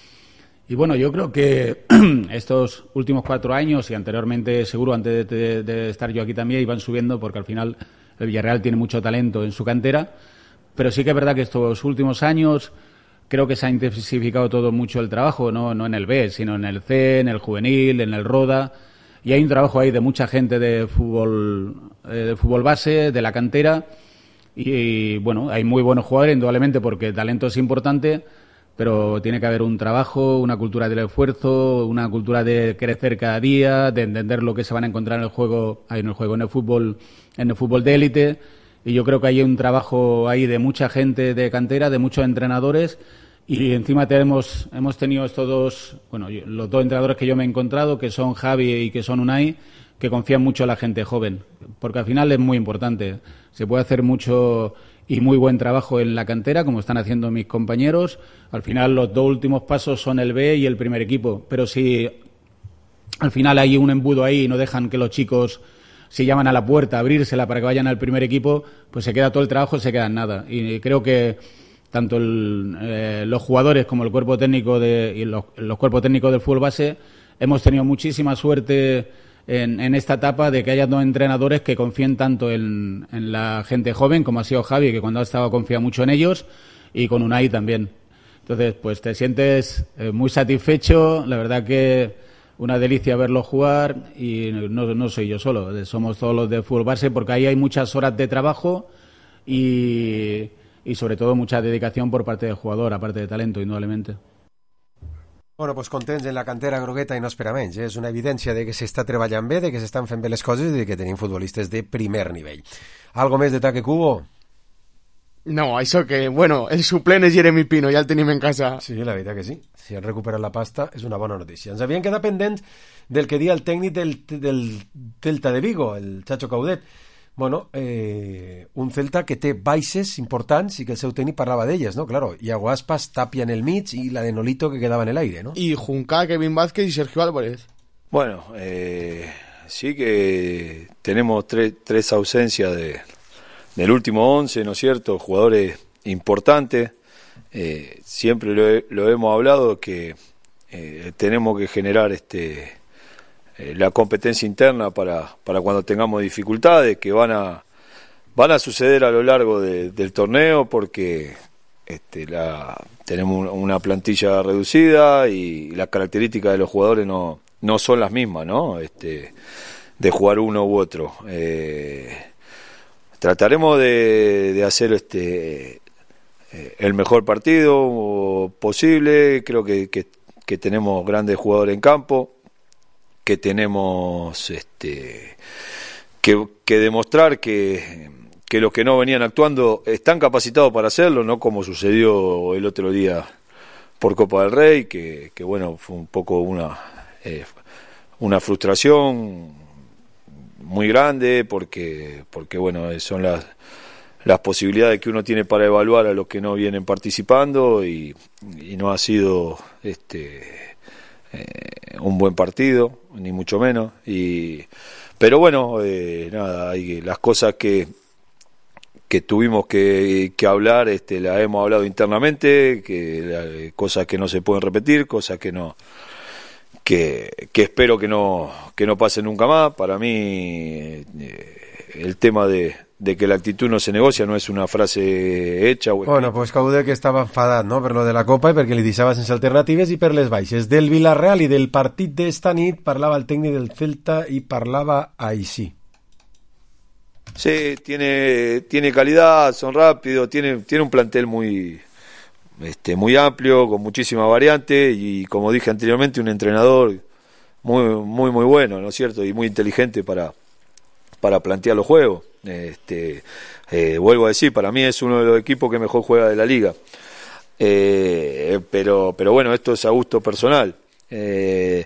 Y bueno, yo creo que estos últimos cuatro años y anteriormente, seguro antes de, de, de estar yo aquí también, iban subiendo porque al final el Villarreal tiene mucho talento en su cantera. Pero sí que es verdad que estos últimos años creo que se ha intensificado todo mucho el trabajo, no, no en el B, sino en el C, en el juvenil, en el Roda. Y hay un trabajo ahí de mucha gente de fútbol, eh, de fútbol base, de la cantera. Y, y bueno, hay muy buenos jugadores, indudablemente, porque el talento es importante, pero tiene que haber un trabajo, una cultura del esfuerzo, una cultura de crecer cada día, de entender lo que se van a encontrar en el juego, en el juego, en el fútbol, en el fútbol de élite. Y yo creo que hay un trabajo ahí de mucha gente de cantera, de muchos entrenadores, y encima tenemos, hemos tenido estos dos, bueno, los dos entrenadores que yo me he encontrado, que son Javi y que son Unai, que confían mucho en la gente joven, porque al final es muy importante. Se puede hacer mucho y muy buen trabajo en la cantera, como están haciendo mis compañeros. Al final los dos últimos pasos son el B y el primer equipo, pero si al final hay un embudo ahí y no dejan que los chicos, si llaman a la puerta, abrírsela para que vayan al primer equipo, pues se queda todo el trabajo, se queda en nada. Y creo que tanto el, eh, los jugadores como el cuerpo técnico de, y los, los cuerpos técnicos del fútbol base hemos tenido muchísima suerte en, en esta etapa de que haya dos entrenadores que confíen tanto en, en la gente joven, como ha sido Javi, que cuando ha estado confía mucho en ellos, y con Unai también. Entonces, pues te sientes eh, muy satisfecho, la verdad que una delicia verlo jugar, y no, no soy yo solo, somos todos los de fútbol base, porque ahí hay muchas horas de trabajo y, y sobre todo mucha dedicación por parte del jugador, aparte de talento, indudablemente. Bueno, pues contents en la cantera grogueta i no espera menys. Eh? És una evidència de que s'està treballant bé, de que s'estan fent bé les coses i de que tenim futbolistes de primer nivell. Algo més de Taque Cubo? No, això que, bueno, el suplent és Jeremy Pino, ja el tenim en casa. Sí, la veritat que sí. Si han recuperat la pasta és una bona notícia. Ens havien quedat pendents del que dia el tècnic del, del Celta de Vigo, el Chacho Caudet. Bueno, eh, un Celta que té baixes importants i que el seu tècnic parlava d'elles, ¿no? Claro, Iago Aspas, Tapia en el mig i la de Nolito que quedava en el aire, ¿no? Y Junca, Kevin Vázquez y Sergio Álvarez. Bueno, eh, sí que tenemos tres, tres ausencias de... del último once, ¿no es cierto? Jugadores importantes. Eh, siempre lo, he, lo hemos hablado que eh, tenemos que generar este eh, la competencia interna para, para cuando tengamos dificultades, que van a van a suceder a lo largo de, del torneo porque este, la, tenemos una plantilla reducida y las características de los jugadores no, no son las mismas, ¿no? Este, de jugar uno u otro. Eh, trataremos de, de hacer este el mejor partido posible. Creo que, que, que tenemos grandes jugadores en campo, que tenemos este que, que demostrar que, que los que no venían actuando están capacitados para hacerlo, no como sucedió el otro día por Copa del Rey, que, que bueno, fue un poco una eh, una frustración muy grande porque porque bueno, son las las posibilidades que uno tiene para evaluar a los que no vienen participando y, y no ha sido este eh, un buen partido, ni mucho menos. Y pero bueno, eh, nada, hay las cosas que que tuvimos que, que hablar, este, las hemos hablado internamente, que la, cosas que no se pueden repetir, cosas que no que, que espero que no que no pasen nunca más. Para mí eh, el tema de de que la actitud no se negocia no és una frase hecha. Bueno, pues Cauder que estava enfadat, no?, per lo de la Copa i perquè li deixava sense alternatives i per les baixes. Del Villarreal i del partit d'esta nit parlava el tècnic del Celta i parlava així. Sí, tiene tiene calidad, son rápidos, tiene tiene un plantel muy este muy amplio, con muchísima variante y, como dije anteriormente, un entrenador muy muy muy bueno, ¿no es cierto? Y muy inteligente para para plantear los juegos. Este, eh, vuelvo a decir, para mí es uno de los equipos que mejor juega de la liga, eh, pero pero bueno, esto es a gusto personal, eh,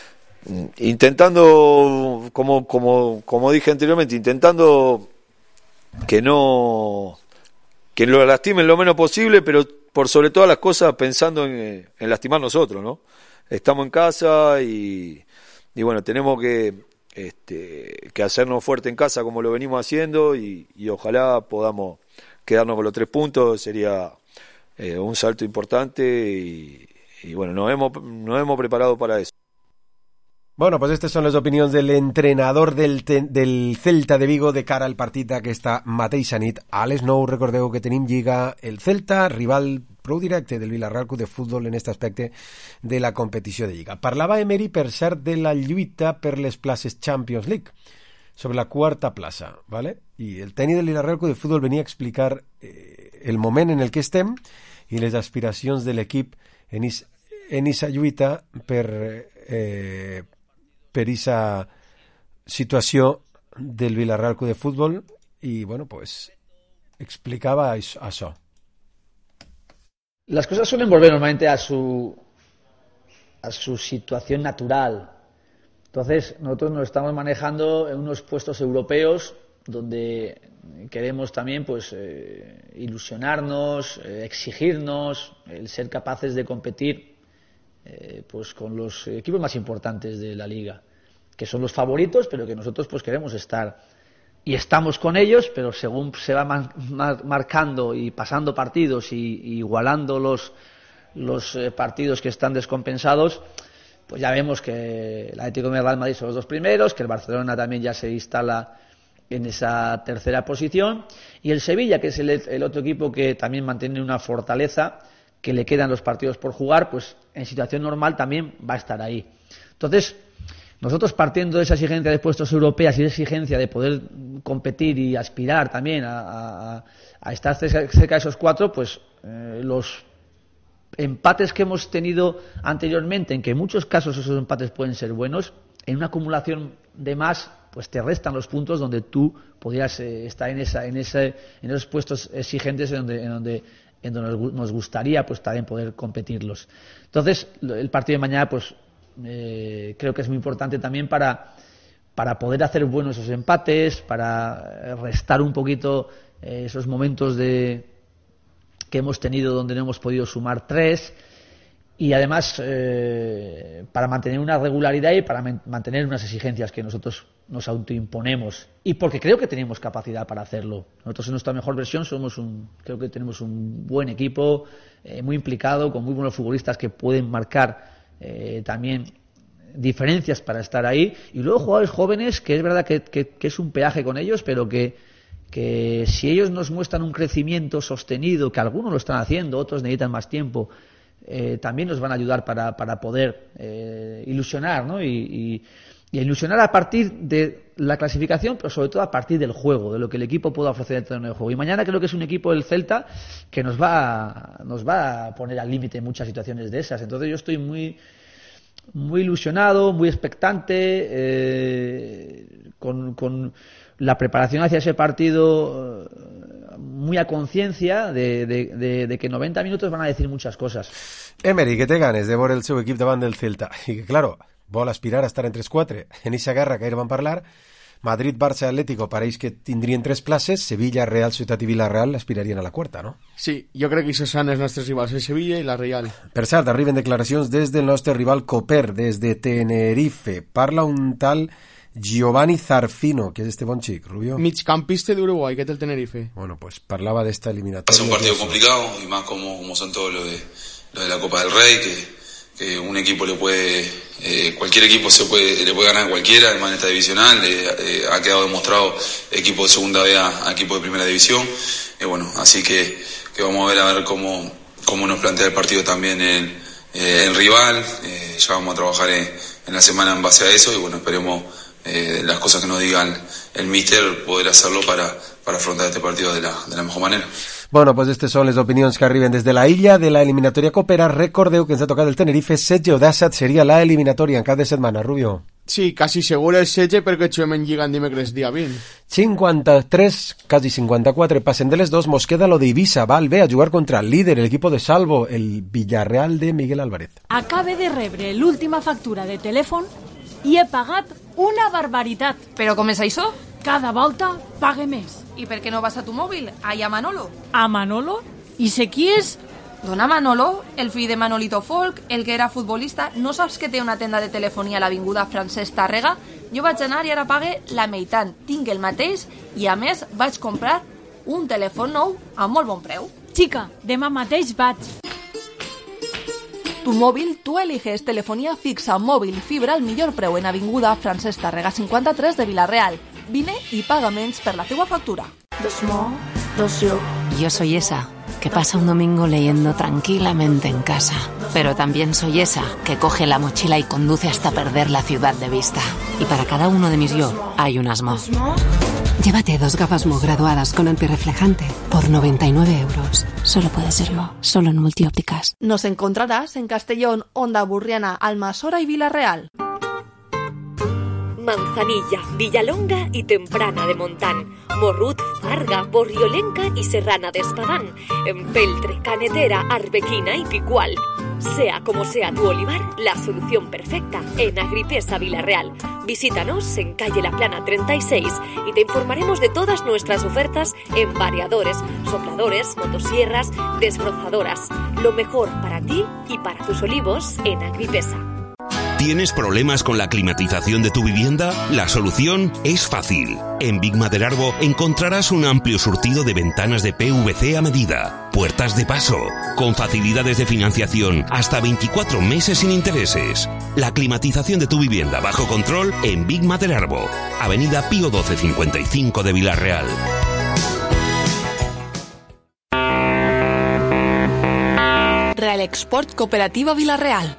intentando, como como como dije anteriormente, intentando que no que lo lastimen lo menos posible, pero por sobre todas las cosas pensando en, en lastimar nosotros, ¿no? Estamos en casa y y bueno, tenemos que Este, que hacernos fuerte en casa como lo venimos haciendo y, y ojalá podamos quedarnos con los tres puntos. Sería eh, un salto importante y, y bueno, nos hemos, nos hemos preparado para eso. Bueno, pues estas son les opinions de l'entrenador del, del Celta de Vigo de cara al partit d'aquesta mateixa nit. A les nou recordeu que tenim Lliga, el Celta, rival prou directe del Villarreal Club de Futbol en aquest aspecte de la competició de Lliga. Parlava Emery, per cert, de la lluita per les places Champions League, sobre la quarta plaça, ¿vale? I el tècnic del Villarreal Club de Futbol venia a explicar eh, el moment en el que estem i les aspiracions de l'equip en is, en esa lluita per eh, per esa situació del Villarreal Club de Futbol y bueno, pues explicaba eso. Las cosas suelen volver normalmente a su a su situación natural. Entonces, nosotros nos estamos manejando en unos puestos europeos donde queremos también pues eh, ilusionarnos, eh, exigirnos, el ser capaces de competir Eh, pues con los equipos más importantes de la liga, que son los favoritos, pero que nosotros pues queremos estar y estamos con ellos, pero según se va mar, mar, marcando y pasando partidos y, y igualando los los eh, partidos que están descompensados, pues ya vemos que el Atlético de Real Madrid son los dos primeros, que el Barcelona también ya se instala en esa tercera posición y el Sevilla, que es el, el otro equipo que también mantiene una fortaleza, que le quedan los partidos por jugar, pues en situación normal también va a estar ahí. Entonces, nosotros partiendo de esa exigencia de puestos europeas y de esa exigencia de poder competir y aspirar también a, a, a estar cerca, cerca de esos cuatro, pues eh, los empates que hemos tenido anteriormente, en que en muchos casos esos empates pueden ser buenos, en una acumulación de más, pues te restan los puntos donde tú podrías eh, estar en esa, en ese, en esos puestos exigentes en donde, en donde en donde nos gustaría pues también poder competirlos. Entonces, el partido de mañana pues eh, creo que es muy importante también para, para poder hacer buenos esos empates, para restar un poquito eh, esos momentos de que hemos tenido donde no hemos podido sumar tres y además eh, para mantener una regularidad y para mantener unas exigencias que nosotros nos autoimponemos y porque creo que tenemos capacidad para hacerlo. Nosotros en nuestra mejor versión somos un, creo que tenemos un buen equipo, eh, muy implicado, con muy buenos futbolistas que pueden marcar eh, también diferencias para estar ahí y luego jugadores jóvenes que es verdad que, que, que es un peaje con ellos, pero que que si ellos nos muestran un crecimiento sostenido, que algunos lo están haciendo, otros necesitan más tiempo, eh, también nos van a ayudar para, para poder eh, ilusionar, ¿no? Y, y, y ilusionar a partir de la clasificación, pero sobre todo a partir del juego, de lo que el equipo pueda ofrecer en el terreno de juego. Y mañana creo que es un equipo del Celta que nos va a, nos va a poner al límite en muchas situaciones de esas. Entonces yo estoy muy muy ilusionado, muy expectante, eh, con, con la preparación hacia ese partido eh, muy a conciencia de, de, de, de que noventa minutos van a decir muchas cosas. Emery, que té ganes de veure el seu equip davant del Celta i que, claro, vol aspirar a estar entre els quatre en eixa guerra que ahir van parlar. Madrid, Barça, Atlético pareix que tindrien tres places, Sevilla, Real Societat i Villarreal aspirarien a la quarta, no? Sí, jo crec que això són els nostres rivals, el Sevilla i la Real. Per cert, arriben declaracions des del nostre rival Coper, des de Tenerife. Parla un tal Giovanni Zarfino, que és este bon xic, Rubio. Migcampista de Uruguay, que té el Tenerife. Bueno, pues parlava d'esta eliminatoria. Es un partido complicado, y más como, como son todos los de, lo de la Copa del Rey, que... que un equipo le puede, eh, cualquier equipo se puede, le puede ganar a cualquiera, además en esta divisional, eh, eh, ha quedado demostrado equipo de segunda B a, a equipo de primera división, eh, bueno, así que, que vamos a ver a ver cómo, cómo nos plantea el partido también el, eh, el rival, eh, ya vamos a trabajar en, en la semana en base a eso y bueno, esperemos eh, las cosas que nos digan el míster poder hacerlo para, para afrontar este partido de la, de la mejor manera. Bueno, pues aquestes són les opinions que arriben des de la illa de la eliminatòria Copera. Recordeu que ens ha tocat el Tenerife, setge o dèsset seria la eliminatòria en cap de setmana, Rubio. Sí, quasi segur el setge perquè juguem en Lliga en dimecres dia vint. cinquanta-tres, quasi cinquanta-quatre, passen de les dos, mos queda lo d'Eivissa, val bé a jugar contra el líder, el equipo de Salvo, el Villarreal de Miguel Álvarez. Acabe de rebre l'última factura de telèfon i he pagat una barbaritat. Però com és això? Cada volta pague més. I per què no vas a tu mòbil? Allà a Manolo. A Manolo? I sé qui és? Dona Manolo, el fill de Manolito Folk, el que era futbolista. No saps que té una tenda de telefonia a l'avinguda Francesc Tàrrega? Jo vaig anar i ara pague la meitat. Tinc el mateix i a més vaig comprar un telèfon nou a molt bon preu. Xica, demà mateix vaig. Tu mòbil, tu eliges telefonía fixa, móvil, fibra al millor preu en avinguda Francesc Tàrrega cinquanta-tres de Villarreal. Vine y paga menys per la teua factura. Yo soy esa que pasa un domingo leyendo tranquilamente en casa, pero también soy esa que coge la mochila y conduce hasta perder la ciudad de vista. Y para cada uno de mis yo hay un asmo. Llévate dos gafas Mo graduadas con antirreflejante por noventa y nueve euros. Solo puede serlo, solo en Multiópticas. Nos encontrarás en Castellón, Onda Burriana, Almasora y Villarreal. Manzanilla, Villalonga y Temprana de Montán, Morrut, Farga, Borriolenca y Serrana de Espadán, Empeltre, Canetera, Arbequina y Picual. Sea como sea tu olivar, la solución perfecta en Agripesa Villarreal. Visítanos en calle La Plana treinta y seis y te informaremos de todas nuestras ofertas en variadores, sopladores, motosierras, desbrozadoras. Lo mejor para ti y para tus olivos en Agripesa. ¿Tienes problemas con la climatización de tu vivienda? La solución es fácil. En Big Maderarbo encontrarás un amplio surtido de ventanas de P V C a medida, puertas de paso, con facilidades de financiación hasta veinticuatro meses sin intereses. La climatización de tu vivienda bajo control en Big Maderarbo, Avenida Pío doce cincuenta y cinco de Villarreal. Real Export Cooperativa Villarreal.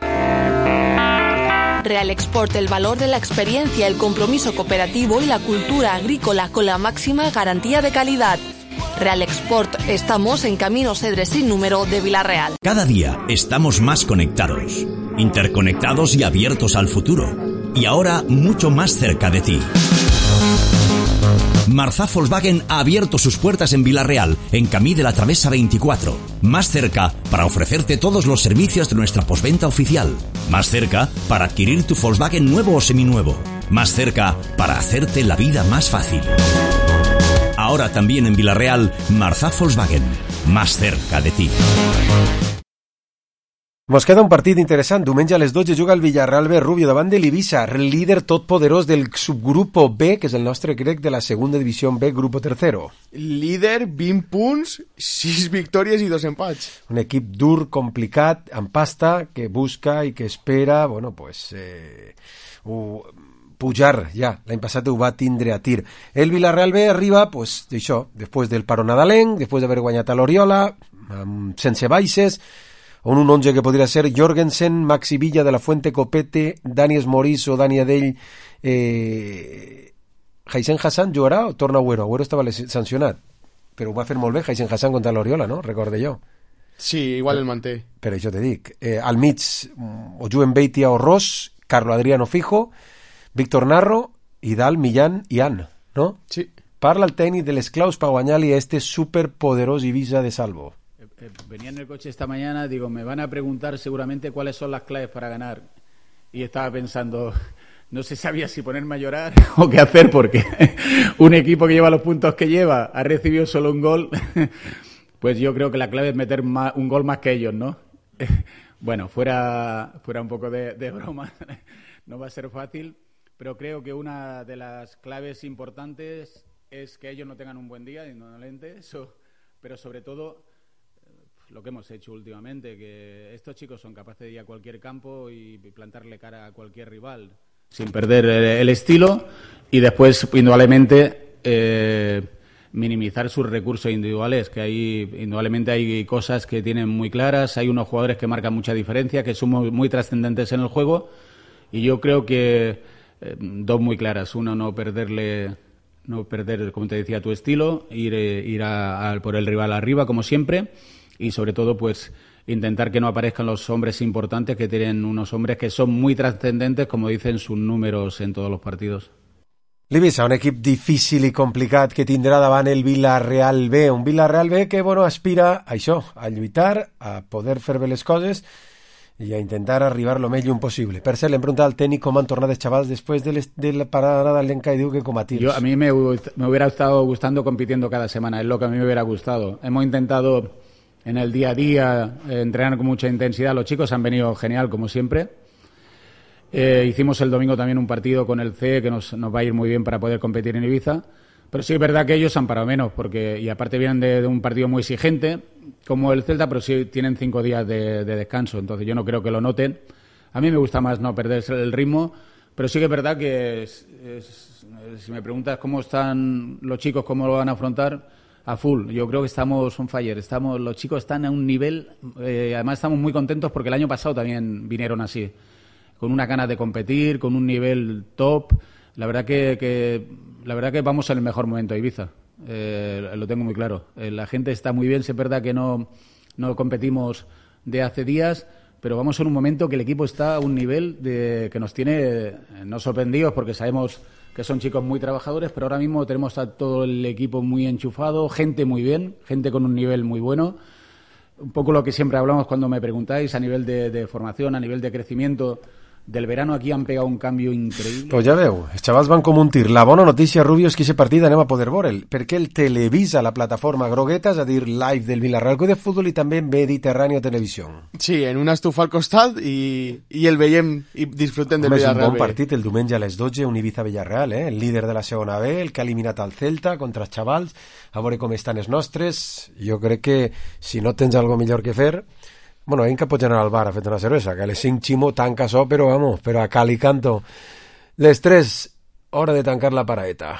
Real Export, el valor de la experiencia, el compromiso cooperativo y la cultura agrícola con la máxima garantía de calidad. Real Export, estamos en Camino Cedres sin número de Villarreal. Cada día estamos más conectados, interconectados y abiertos al futuro. Y ahora mucho más cerca de ti. Marzá Volkswagen ha abierto sus puertas en Villarreal, en Camí de la Travesa veinticuatro. Más cerca para ofrecerte todos los servicios de nuestra postventa oficial. Más cerca para adquirir tu Volkswagen nuevo o seminuevo. Más cerca para hacerte la vida más fácil. Ahora también en Villarreal, Marzá Volkswagen. Más cerca de ti. Mos queda un partit interessant. Diumenge a les dotze juga el Villarreal B Rubio davant de l'Eivissa, líder totpoderós del subgrupo B, que és el nostre grec de la segunda divisió B, grupo tercero. Líder, vint punts, sis victòries i dos empats. Un equip dur, complicat, amb pasta, que busca i que espera, bueno, pues, eh, ho, pujar ja. L'any passat ho va tindre a tir. El Villarreal B arriba, pues, això, després del paro nadalenc, després d'haver guanyat a l'Oriola, amb, sense baixes, on un onze que podria ser Jorgensen, Maxi Villa de la Fuente, Copete, Dani Esmorís o Dani Adell, eh, Haisen Hassan jugarà o torna Agüero? Agüero estava sancionat, però ho va fer molt bé Haisen Hassan contra l'Oriola, no? Recorde jo. Sí, igual el manté. Per això te dic. Eh, al mig, o juguen Beitia o Ross, Carlo Adriano Fijo, Víctor Narro, i dalt Millán i Ann, no? Sí. Parla el tècnic de les claus per guanyar-li a este superpoderós Ibiza de Salvo. Venía en el coche esta mañana, digo, me van a preguntar seguramente cuáles son las claves para ganar. Y estaba pensando, no se sabía si ponerme a llorar o qué hacer, porque un equipo que lleva los puntos que lleva ha recibido solo un gol. Pues yo creo que la clave es meter más, un gol más que ellos, ¿no? Bueno, fuera, fuera un poco de, de broma, no va a ser fácil, pero creo que una de las claves importantes es que ellos no tengan un buen día, indudablemente, eso, pero sobre todo lo que hemos hecho últimamente, que estos chicos son capaces de ir a cualquier campo y plantarle cara a cualquier rival sin perder el estilo, y después, indudablemente, eh, minimizar sus recursos individuales, que hay, indudablemente hay cosas que tienen muy claras, hay unos jugadores que marcan mucha diferencia, que son muy, muy trascendentes en el juego, y yo creo que eh, dos muy claras. Uno, no perderle, no perder, como te decía, tu estilo, ir, eh, ir a, a por el rival arriba, como siempre, y sobre todo, pues, intentar que no aparezcan los hombres importantes, que tienen unos hombres que son muy trascendentes, como dicen sus números en todos los partidos. L'Ibiza, un equip difícil i complicat que tindrà davant el Villarreal B, un Villarreal B que, bueno, aspira a això, a lluitar, a poder fer bé les coses i a intentar arribar lo més lluny possible. Per cert, l'hem preguntat al tècnic com han tornat els xavals després de, les, de la parada d'Alenca i diu que com a tirs. Yo, a mí me, me hubiera estado gustando compitiendo cada semana, es lo que a mí me hubiera gustado. Hemos intentado en el día a día eh, entrenar con mucha intensidad, los chicos han venido genial, como siempre. Eh, hicimos el domingo también un partido con el C que nos, nos va a ir muy bien para poder competir en Ibiza, pero sí es verdad que ellos han parado menos, porque y aparte vienen de, de un partido muy exigente como el Celta, pero sí tienen cinco días de, de descanso, entonces yo no creo que lo noten. A mí me gusta más no perderse el ritmo, pero sí que es verdad que es, es, si me preguntas cómo están los chicos, cómo lo van a afrontar, a full. Yo creo que estamos on fire, estamos, los chicos están a un nivel, eh, además estamos muy contentos porque el año pasado también vinieron así, con una ganas de competir, con un nivel top. La verdad que, que la verdad que vamos en el mejor momento de Ibiza, eh, lo tengo muy claro. Eh, la gente está muy bien, es verdad que no, no competimos de hace días, pero vamos en un momento que el equipo está a un nivel de, que nos tiene eh, no sorprendidos, porque sabemos que son chicos muy trabajadores, pero ahora mismo tenemos a todo el equipo muy enchufado, gente muy bien, gente con un nivel muy bueno. Un poco lo que siempre hablamos cuando me preguntáis a nivel de, de formación, a nivel de crecimiento. Del verano aquí han pegado un canvi increïble. Pues ja veu, els xavals van com un tir. La bona notícia, Rubio, és que aquest partit anem a poder veure'l, perquè el televisa la plataforma grogueta, és a dir, live del Villarreal Club de Futbol i també en Mediterráneo Televisió. Sí, en una estufa al costat i, i el veiem i disfrutem del Home, Villarreal. És un bon partit el diumenge a les dotze, un Ibiza-Villarreal, eh? El líder de la segona B, el que ha eliminat al Celta contra els xavals, a veure com estan els nostres. Jo crec que si no tens algo millor que fer... Bueno, hay que poder anar al bar a fer una cervesa, que a les cinc Chimo tanca so, pero vamos, pero a cal y canto. Les tres, hora de tancar la paraeta.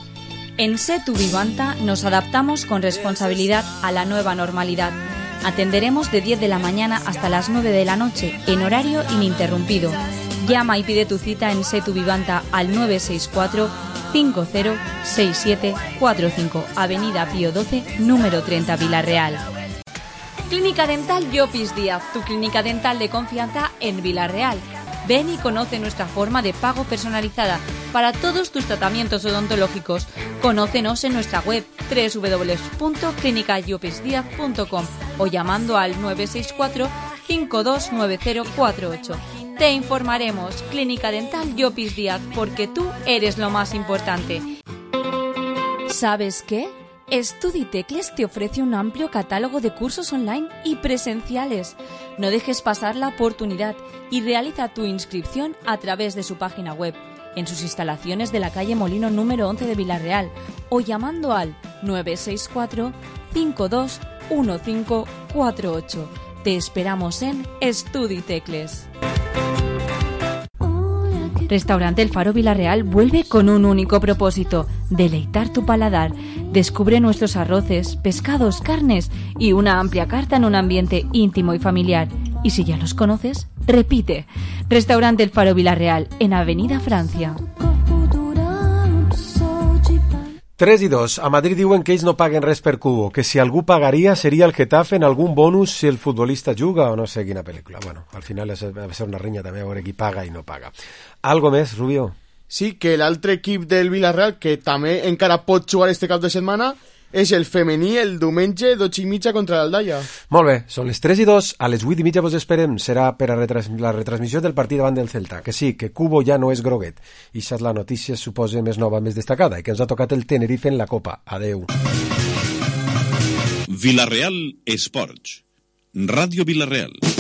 En Setu Vivanta nos adaptamos con responsabilidad a la nueva normalidad. Atenderemos de diez de la mañana hasta las nueve de la noche, en horario ininterrumpido. Llama y pide tu cita en Setu Vivanta al nueve seis cuatro, cinco cero seis siete cuatro cinco, Avenida Pío doce, número treinta, Villarreal. Clínica Dental Llopis Díaz, tu clínica dental de confianza en Villarreal. Ven y conoce nuestra forma de pago personalizada para todos tus tratamientos odontológicos. Conócenos en nuestra web doble u doble u doble u punto clínica llopis díaz punto com o llamando al nueve seis cuatro, cinco dos nueve cero cuatro ocho. Te informaremos. Clínica Dental Llopis Díaz, porque tú eres lo más importante. ¿Sabes qué? StudiTecles te ofrece un amplio catálogo de cursos online y presenciales. No dejes pasar la oportunidad y realiza tu inscripción a través de su página web, en sus instalaciones de la calle Molino número once de Villarreal, o llamando al nueve seis cuatro, cinco dos uno cinco cuatro ocho. Te esperamos en StudiTecles. Restaurante El Faro Villarreal vuelve con un único propósito: deleitar tu paladar. Descubre nuestros arroces, pescados, carnes y una amplia carta en un ambiente íntimo y familiar. Y si ya los conoces, repite. Restaurante El Faro Villarreal, en Avenida Francia. tres i dos. A Madrid diuen que ells no paguen res per Cubo, que si algú pagaria seria el Getafe en algun bonus si el futbolista juga o no sé quina pel·lícula. Bueno, al final ha de ser una rinya també a veure qui paga i no paga. Algo més, Rubio? Sí, que l'altre equip del Villarreal, que també encara pot jugar este cap de setmana, és el femení el diumenge dotze i mitja contra l'Aldaia. Molt bé, són les tres i dos, a les vuit i mitja vos esperem, serà per a retras la retransmissió del partit davant del Celta, que sí, que Cubo ja no és groguet, i això és la notícia, suposa, més nova, més destacada, i que ens ha tocat el Tenerife en la Copa. Adeu. Villarreal Esports, Ràdio Villarreal.